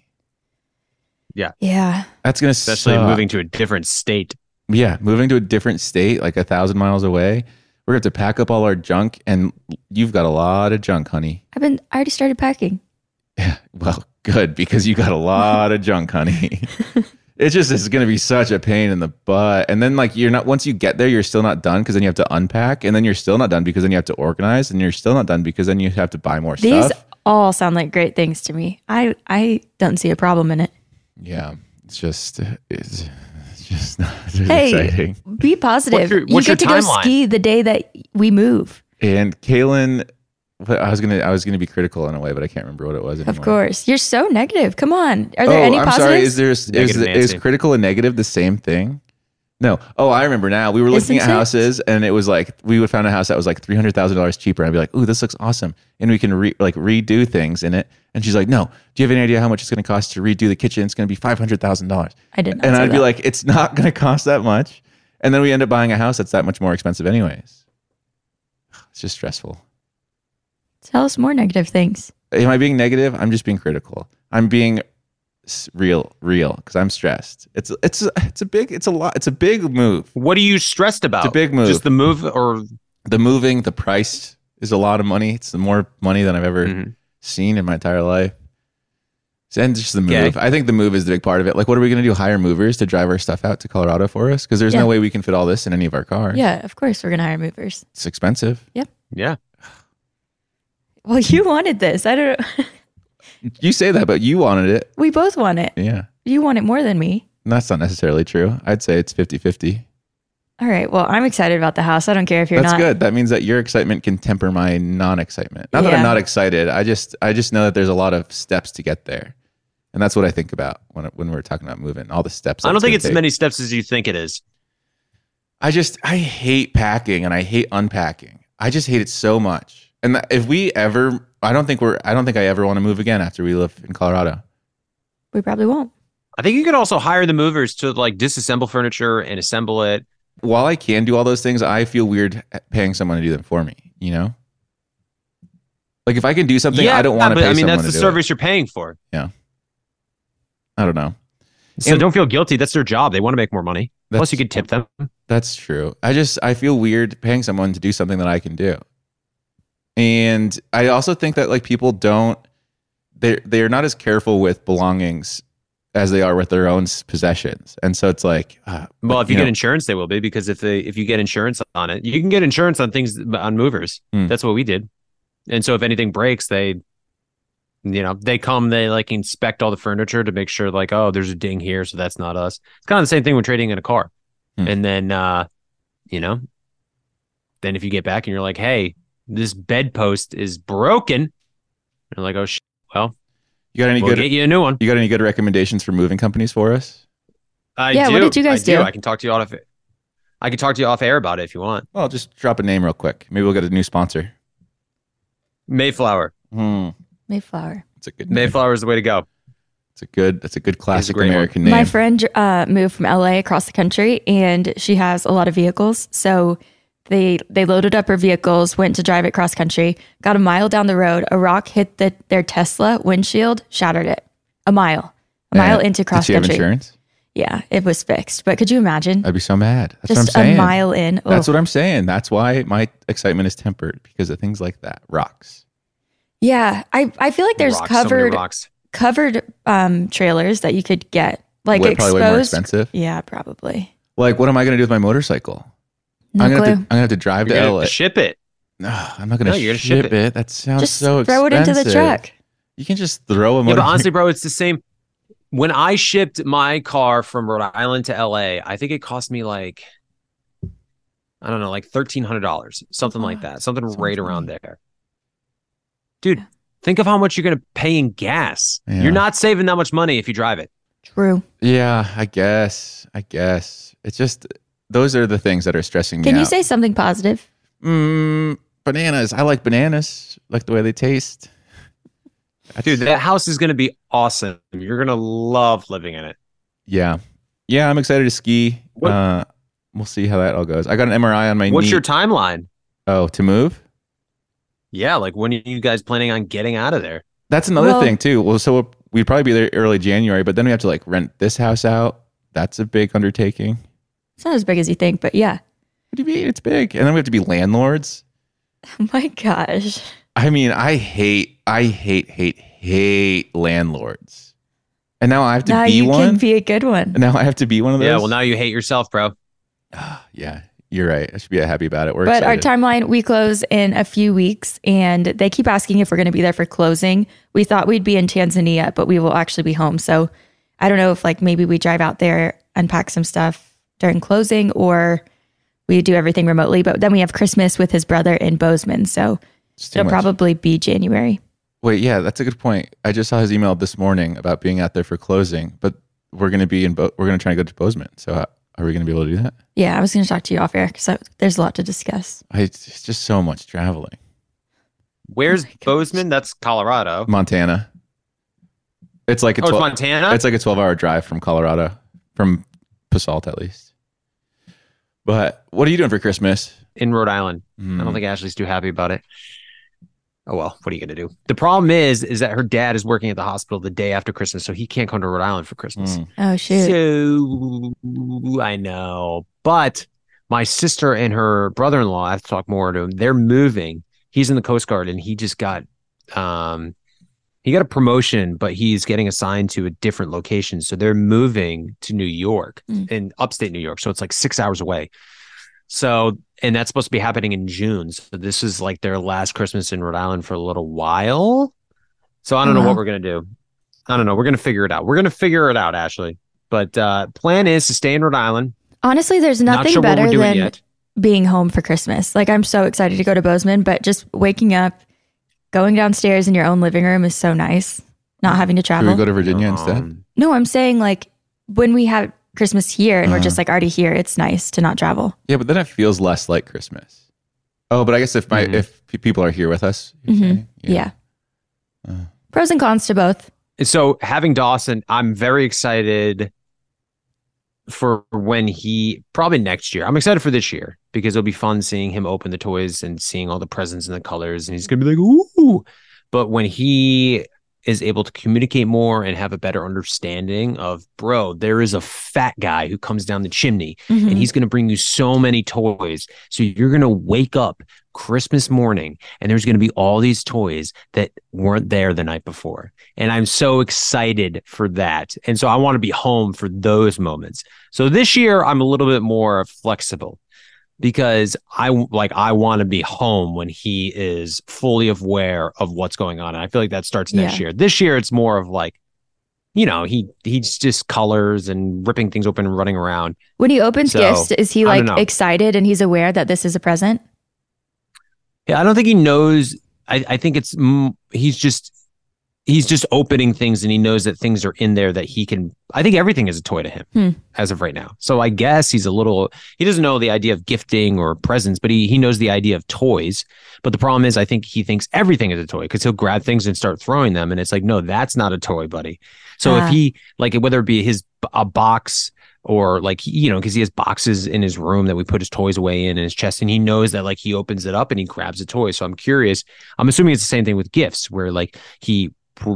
Yeah. Yeah. That's going to especially moving to a different state. Yeah. Moving to a different state, like 1,000 miles away. We're going to have to pack up all our junk, and you've got a lot of junk, honey. I already started packing. Yeah. Well, good, because you got a lot of junk, honey. It's going to be such a pain in the butt. And then like once you get there, you're still not done, because then you have to unpack, and then you're still not done because then you have to organize, and you're still not done because then you have to buy more stuff. These all sound like great things to me. I don't see a problem in it. Yeah. It's just not really exciting. Be positive. What's you get to your go timeline? ski the day that we move. And Kaylin, I was gonna be critical in a way, but I can't remember what it was anymore. Of course. You're so negative. Come on. Are there any positives? Sorry. Is critical and negative the same thing? No. Oh, I remember now. We were looking at houses, and it was like we would find a house that was like $300,000 cheaper. I'd be like, "Ooh, this looks awesome," and we can redo things in it. And she's like, "No, do you have any idea how much it's going to cost to redo the kitchen? It's going to be $500,000." I didn't. And I'd be like, "It's not going to cost that much." And then we end up buying a house that's that much more expensive, anyways. It's just stressful. Tell us more negative things. Am I being negative? I'm just being critical. I'm being real because I'm stressed. It's a big move. What are you stressed about? It's a big move. Just the move, or the moving? The price is a lot of money. It's more money than I've ever seen in my entire life. And just the move. Okay. I think the move is the big part of it. Like, what are we going to do? Hire movers to drive our stuff out to Colorado for us? Because there's Yeah. no way we can fit all this in any of our cars. Yeah, of course we're gonna hire movers. It's expensive. Yeah. Well, you wanted this. I don't. You say that, but you wanted it. We both want it. Yeah. You want it more than me. And that's not necessarily true. I'd say it's 50-50. All right. Well, I'm excited about the house. I don't care if you're That's not. good. That means that your excitement can temper my non-excitement. Not that Yeah. I'm not excited. I just know that there's a lot of steps to get there. And that's what I think about when we're talking about moving, all the steps. I don't think gonna it's as take. many steps as you think it is. I hate packing and I hate unpacking. I just hate it so much. And if we ever, I don't think I ever want to move again after we live in Colorado. We probably won't. I think you could also hire the movers to like disassemble furniture and assemble it. While I can do all those things, I feel weird paying someone to do them for me, you know? Like if I can do something, I don't want to but pay I mean, someone that's the to do service you're paying for. it. I don't know. So And- don't feel guilty. That's their job. They want to make more money. Plus, you could tip them. That's true. I feel weird paying someone to do something that I can do. And I also think that like people they're not as careful with belongings as they are with their own possessions. And so it's like, Well, if you get insurance, they will be, because if you get insurance on it, you can get insurance on things on movers. That's what we did. And so if anything breaks, they come, they like inspect all the furniture to make sure like, oh, there's a ding here, so that's not us. It's kind of the same thing when trading in a car. And then, then if you get back and you're like, hey, this bedpost is broken, you're like, oh, well, you got any we'll get you a new one. You got any good recommendations for moving companies for us? I Yeah, do. what did you guys do? I can talk to you off air about it if you want. Well, just drop a name real quick. Maybe we'll get a new sponsor. Mayflower. Mayflower. It's a good name. Mayflower is the way to go. That's a good classic great American name. My friend moved from LA across the country, and she has a lot of vehicles. So they loaded up her vehicles, went to drive it cross country, got a mile down the road. A rock hit their Tesla windshield, shattered it. A mile into cross Did she have country. insurance? Yeah, it was fixed. But could you imagine? I'd be so mad. That's Just what I'm saying. a mile in. That's Ugh. what I'm saying. That's why my excitement is tempered, because of things like that. Rocks. Yeah, I feel like there's Rocks, so many rocks. covered trailers that you could get, like Probably way more exposed. expensive. Yeah, probably. Like, what am I going to do with my motorcycle? No I'm clue. gonna have to drive You're to gonna LA. ship it. No, I'm not gonna No, you're gonna ship ship it. That sounds Just so throw it expensive. into the truck. You can just throw a Yeah, motor. but honestly, bro, it's the same. When I shipped my car from Rhode Island to LA, I think it cost me like, I don't know, like $1,300, something like that, something right around there. Dude, think of how much you're gonna pay in gas. Yeah. You're not saving that much money if you drive it. True. Yeah, I guess. It's just those are the things that are stressing me Can out. you say something positive? Bananas? I like bananas. Like the way they taste. Dude, that house is gonna be awesome. You're gonna love living in it. Yeah, I'm excited to ski. We'll see how that all goes. I got an MRI on my knee. What's your timeline? Oh, to move? Yeah, like when are you guys planning on getting out of there? That's another Well- thing too. Well, so we'd probably be there early January, but then we have to like rent this house out. That's a big undertaking. It's not as big as you think, but yeah. What do you mean? It's big. And then we have to be landlords. Oh my gosh. I mean, I hate landlords. And now I have to Now be you one. can be a good one. And now I have to be one of those. Yeah, well now you hate yourself, bro. Yeah, you're right. I should be happy about it. We're But our excited. timeline, we close in a few weeks, and they keep asking if we're going to be there for closing. We thought we'd be in Tanzania, but we will actually be home. So I don't know if like maybe we drive out there, unpack some stuff during closing, or we do everything remotely. But then we have Christmas with his brother in Bozeman. So It's too it'll much. probably be January. Wait, yeah, that's a good point. I just saw his email this morning about being out there for closing, but we're going to be we're going to try and go to Bozeman. So are we going to be able to do that? Yeah, I was going to talk to you off air because there's a lot to discuss. It's just so much traveling. Where's Bozeman? That's Colorado. Montana. It's like a Oh, it's Montana? It's like a 12-hour drive from Colorado, from Basalt at least. But what are you doing for Christmas? In Rhode Island. I don't think Ashley's too happy about it. Oh well, what are you gonna do? The problem is that her dad is working at the hospital the day after Christmas, so he can't come to Rhode Island for Christmas. Oh, shoot. So I know, but my sister and her brother-in-law, I have to talk more to him. They're moving. He's in the Coast Guard, and he just got he got a promotion, but he's getting assigned to a different location. So they're moving to New York, in upstate New York. So it's like 6 hours away. So, and that's supposed to be happening in June. So this is like their last Christmas in Rhode Island for a little while. So I don't know what we're going to do. I don't know. We're going to figure it out. We're going to figure it out, Ashley. But plan is to stay in Rhode Island. Honestly, there's nothing sure better than yet. being home for Christmas. Like, I'm so excited to go to Bozeman, but just waking up, going downstairs in your own living room is so nice. Not having to Should travel. we go to Virginia instead? No, I'm saying like when we have Christmas here and we're just like already here, it's nice to not travel. Yeah, but then it feels less like Christmas. Oh, but I guess if people are here with us, you're saying? Yeah. Pros and cons to both. So having Dawson, I'm very excited for when he, probably next year. I'm excited for this year because it'll be fun seeing him open the toys and seeing all the presents and the colors. And he's going to be like, ooh. But when he is able to communicate more and have a better understanding of, bro, there is a fat guy who comes down the chimney and he's going to bring you so many toys. So you're going to wake up Christmas morning and there's going to be all these toys that weren't there the night before. And I'm so excited for that. And so I want to be home for those moments. So this year I'm a little bit more flexible because I want to be home when he is fully aware of what's going on. And I feel like that starts next year. This year it's more of like, you know, he's just colors and ripping things open and running around. When he opens gifts, is he like excited and he's aware that this is a present? Yeah, I don't think he knows. I think it's he's just opening things and he knows that things are in there that he can. I think everything is a toy to him as of right now. So I guess he doesn't know the idea of gifting or presents, but he knows the idea of toys. But the problem is I think he thinks everything is a toy because he'll grab things and start throwing them. And it's like, no, that's not a toy, buddy. So if he, like, whether it be a box or like, you know, because he has boxes in his room that we put his toys away in his chest, and he knows that like he opens it up and he grabs a toy. So I'm curious. I'm assuming it's the same thing with gifts where like he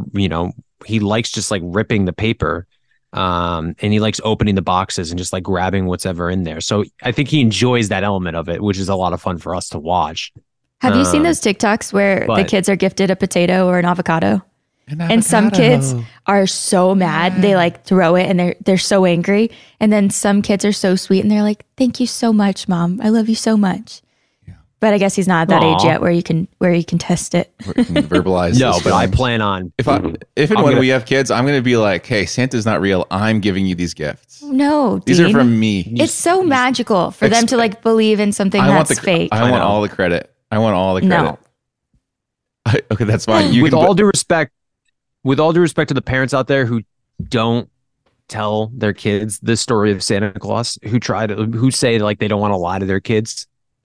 likes just like ripping the paper and he likes opening the boxes and just like grabbing what's ever in there. So I think he enjoys that element of it, which is a lot of fun for us to watch. Have you seen those TikToks where the kids are gifted a potato or an avocado? And some kids are so mad they like throw it and they're so angry. And then some kids are so sweet and they're like, "Thank you so much, Mom. I love you so much." Yeah. But I guess he's not at that age yet where you can test it. Where you can verbalize. No, but I plan on if and when we have kids, I'm going to be like, "Hey, Santa's not real. I'm giving you these gifts." No, these are from me. It's so magical for them to like believe in something that's fake. I want all the credit. No. Okay, that's fine. With all due respect to the parents out there who don't tell their kids the story of Santa Claus, who say like they don't want to lie to their kids.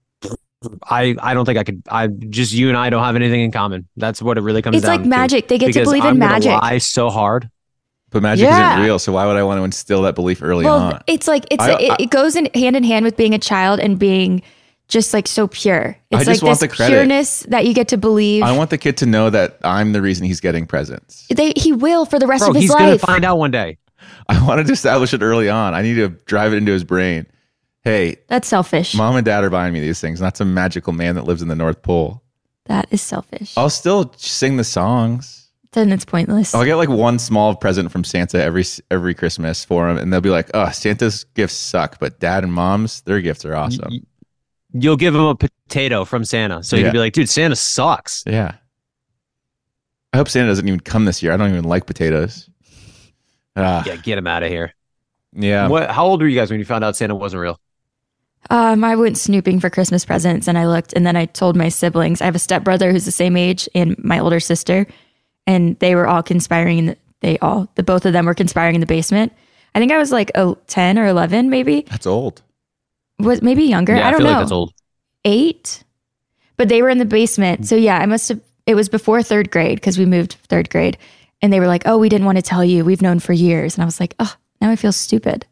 I don't think I could. You and I don't have anything in common. That's what it really comes down to. It's like magic. They get to believe in magic. Lie so hard. But magic isn't real, so why would I want to instill that belief early on? It's like it goes hand in hand with being a child and being just like so pure. It's like this pureness that you get to believe. I want the kid to know that I'm the reason he's getting presents. He will for the rest of his life. He's going to find out one day. I wanted to establish it early on. I need to drive it into his brain. Hey, that's selfish. Mom and Dad are buying me these things, not some magical man that lives in the North Pole. That is selfish. I'll still sing the songs. Then it's pointless. I'll get like one small present from Santa every Christmas for him, and they'll be like, "Oh, Santa's gifts suck, but Dad and Mom's, their gifts are awesome." You'll give him a potato from Santa. So you can be like, "Dude, Santa sucks." Yeah. I hope Santa doesn't even come this year. I don't even like potatoes. Yeah, get him out of here. Yeah. How old were you guys when you found out Santa wasn't real? I went snooping for Christmas presents and I looked, and then I told my siblings. I have a stepbrother who's the same age and my older sister, and they were all conspiring. The both of them were conspiring in the basement. I think I was like 10 or 11, maybe. That's old. Was maybe younger. Yeah, I don't feel know. Like that's old. 8, but they were in the basement. So yeah, it was before 3rd grade because we moved 3rd grade, and they were like, "Oh, we didn't want to tell you. We've known for years." And I was like, "Oh, now I feel stupid."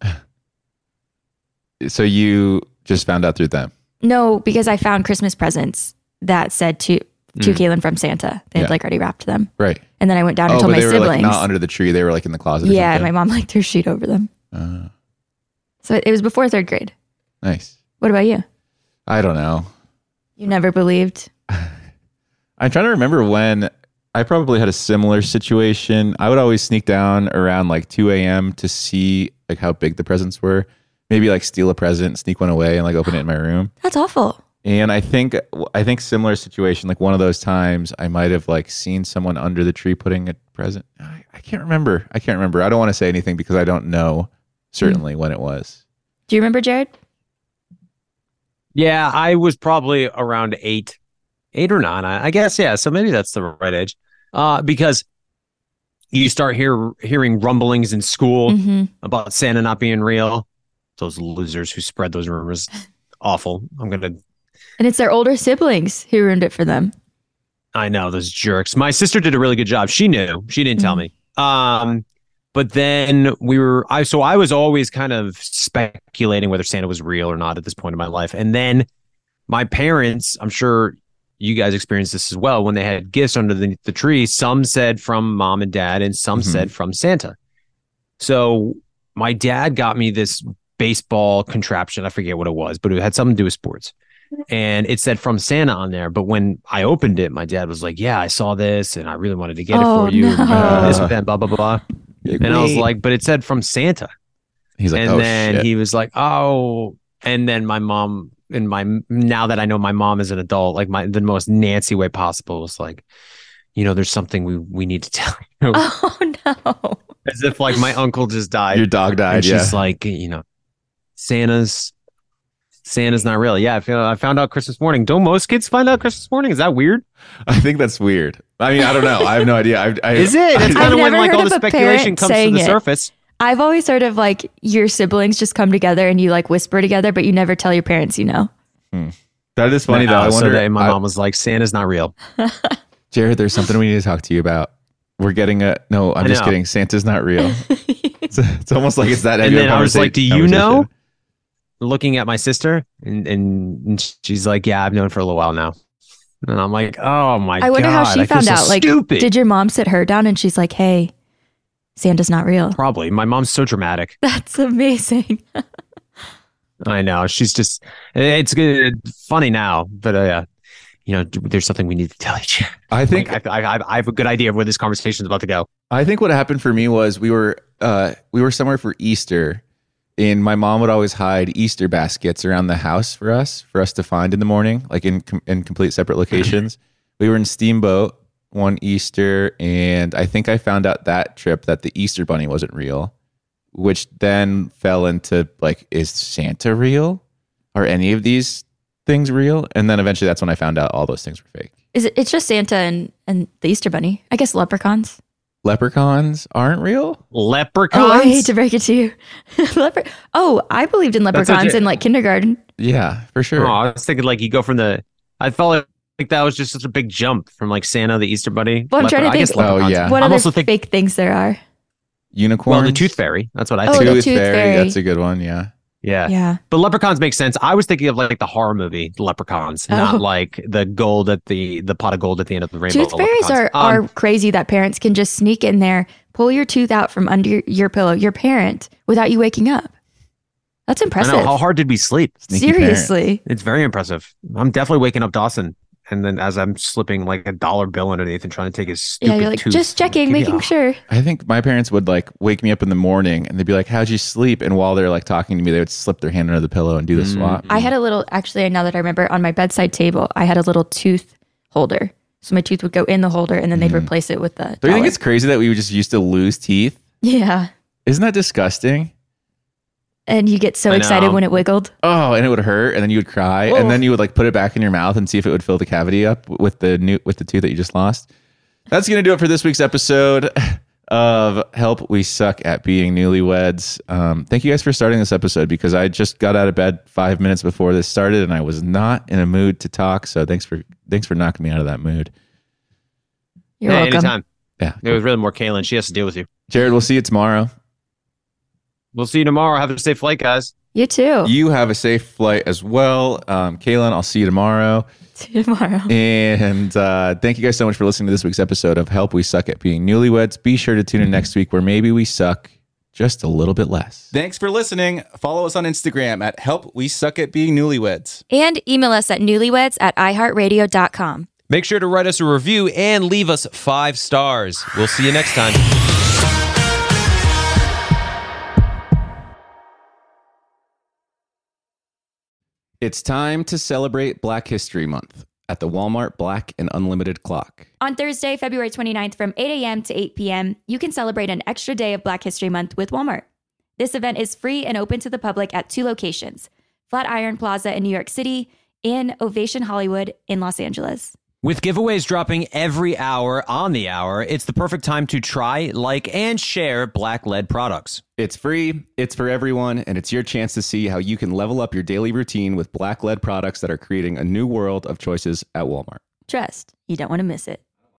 So you just found out through them? No, because I found Christmas presents that said to Kaylin from Santa. They had like already wrapped them. Right. And then I went down and told my siblings. Like not under the tree. They were like in the closet. Yeah, and my mom like threw a sheet over them. So it was before 3rd grade. Nice. What about you? I don't know. You never believed? I'm trying to remember when I probably had a similar situation. I would always sneak down around like 2 a.m. to see like how big the presents were. Maybe like steal a present, sneak one away, and like open it in my room. That's awful. And I think similar situation, like one of those times I might have like seen someone under the tree putting a present. I can't remember. I don't want to say anything because I don't know certainly when it was. Do you remember, Jared? Yeah, I was probably around 8 or 9, I guess. Yeah, so maybe that's the right age. Because you start hearing rumblings in school about Santa not being real. Those losers who spread those rumors. Awful. And it's their older siblings who ruined it for them. I know, those jerks. My sister did a really good job. She knew. She didn't tell me. But then I was always kind of speculating whether Santa was real or not at this point in my life. And then my parents, I'm sure you guys experienced this as well, when they had gifts under the tree, some said from mom and dad and some said from Santa. So my dad got me this baseball contraption. I forget what it was, but it had something to do with sports. And it said from Santa on there. But when I opened it, my dad was like, yeah, I saw this and I really wanted to get it for you. No. This and blah, blah, blah. And I was like, but it said from Santa. He's like, and then he was like, oh. And then my mom, now that I know my mom is an adult, like the most Nancy way possible was like, there's something we need to tell you. Oh no. As if like my uncle just died. Your dog died. And she's like, Santa's not real. Yeah, I found out Christmas morning. Don't most kids find out Christmas morning? Is that weird? I think that's weird. I mean, I don't know. I have no idea. Is it? It's kind of when like all the speculation comes to the surface. I've always heard of like your siblings just come together and you like whisper together, but you never tell your parents, That is funny though. I wonder. My mom was like, Santa's not real. Jared, there's something we need to talk to you about. We're getting I'm just kidding. Santa's not real. It's almost like it's that. And then I was like, do you know? Looking at my sister and she's like, yeah, I've known for a little while now. And I'm like, oh my God. I wonder how she found out. Like, stupid. Did your mom sit her down and she's like, hey, Santa's not real? Probably. My mom's so dramatic. That's amazing. I know. She's just, it's good, funny now, but there's something we need to tell each other. I think I have a good idea of where this conversation is about to go. I think what happened for me was we were somewhere for Easter, and my mom would always hide Easter baskets around the house for us to find in the morning, like in complete separate locations. We were in Steamboat one Easter, and I think I found out that trip that the Easter bunny wasn't real, which then fell into like, is Santa real? Are any of these things real? And then eventually that's when I found out all those things were fake. It's just Santa and the Easter bunny. I guess leprechauns. Leprechauns aren't real? Leprechauns? Oh, I hate to break it to you. I believed in leprechauns in like kindergarten. Yeah, for sure. Oh, I was thinking like you go from I felt like that was just such a big jump from like Santa, the Easter bunny. Well, I'm trying to think. What other fake things there are? Unicorns? Well, the Tooth Fairy. That's what I think. The Tooth Fairy. That's a good one, yeah. Yeah. But leprechauns make sense. I was thinking of like the horror movie, Leprechauns, not like the gold at the pot of gold at the end of the rainbow. Tooth fairies are crazy that parents can just sneak in there, pull your tooth out from under your pillow, your parent, without you waking up. That's impressive. I know. How hard did we sleep? Seriously. It's very impressive. I'm definitely waking up Dawson. And then as I'm slipping like $1 bill underneath and trying to take his stupid you're like, tooth. just checking, making sure. I think my parents would like wake me up in the morning and they'd be like, how'd you sleep? And while they're like talking to me, they would slip their hand under the pillow and do the swap. I had a little, actually, now that I remember, on my bedside table, I had a little tooth holder. So my tooth would go in the holder and then they'd replace it with the Do you think it's crazy that we just used to lose teeth? Yeah. Isn't that disgusting? And you get so excited when it wiggled. Oh, and it would hurt, and then you would cry, and then you would like put it back in your mouth and see if it would fill the cavity up with the tooth that you just lost. That's gonna do it for this week's episode of Help We Suck at Being Newlyweds. Thank you guys for starting this episode because I just got out of bed 5 minutes before this started, and I was not in a mood to talk. So thanks for knocking me out of that mood. You're welcome. Anytime. Yeah, it was really more Kaylin. She has to deal with you. Jared, we'll see you tomorrow. We'll see you tomorrow. Have a safe flight, guys. You too. You have a safe flight as well. Kaylin, I'll see you tomorrow. See you tomorrow. And thank you guys so much for listening to this week's episode of Help We Suck at Being Newlyweds. Be sure to tune in next week where maybe we suck just a little bit less. Thanks for listening. Follow us on Instagram at Help We Suck at Being Newlyweds. And email us at newlyweds@iheartradio.com. Make sure to write us a review and leave us 5 stars. We'll see you next time. It's time to celebrate Black History Month at the Walmart Black and Unlimited Clock. On Thursday, February 29th from 8 a.m. to 8 p.m., you can celebrate an extra day of Black History Month with Walmart. This event is free and open to the public at 2 locations, Flatiron Plaza in New York City and Ovation Hollywood in Los Angeles. With giveaways dropping every hour on the hour, it's the perfect time to try, like, and share Black-led products. It's free, it's for everyone, and it's your chance to see how you can level up your daily routine with Black-led products that are creating a new world of choices at Walmart. Trust, you don't want to miss it.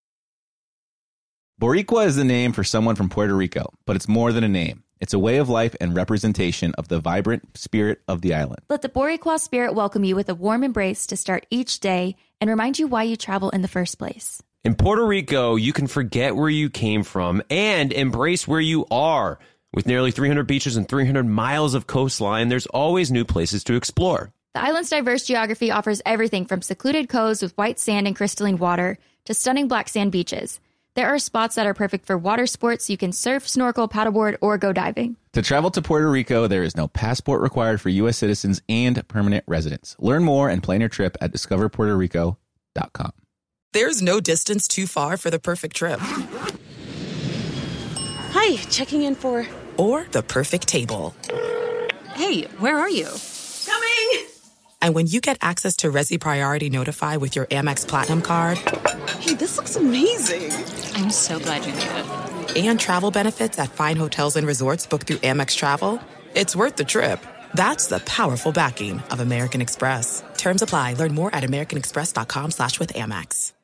Boricua is the name for someone from Puerto Rico, but it's more than a name. It's a way of life and representation of the vibrant spirit of the island. Let the Boricua spirit welcome you with a warm embrace to start each day and remind you why you travel in the first place. In Puerto Rico, you can forget where you came from and embrace where you are. With nearly 300 beaches and 300 miles of coastline, there's always new places to explore. The island's diverse geography offers everything from secluded coves with white sand and crystalline water to stunning black sand beaches. There are spots that are perfect for water sports. You can surf, snorkel, paddleboard, or go diving. To travel to Puerto Rico, there is no passport required for U.S. citizens and permanent residents. Learn more and plan your trip at discoverpuertorico.com. There's no distance too far for the perfect trip. Hi, checking in for... Or the perfect table. Hey, where are you? Coming! And when you get access to Resi Priority Notify with your Amex Platinum card... Hey, this looks amazing. I'm so glad you made it. And travel benefits at fine hotels and resorts booked through Amex Travel, it's worth the trip. That's the powerful backing of American Express. Terms apply. Learn more at americanexpress.com/withAmex.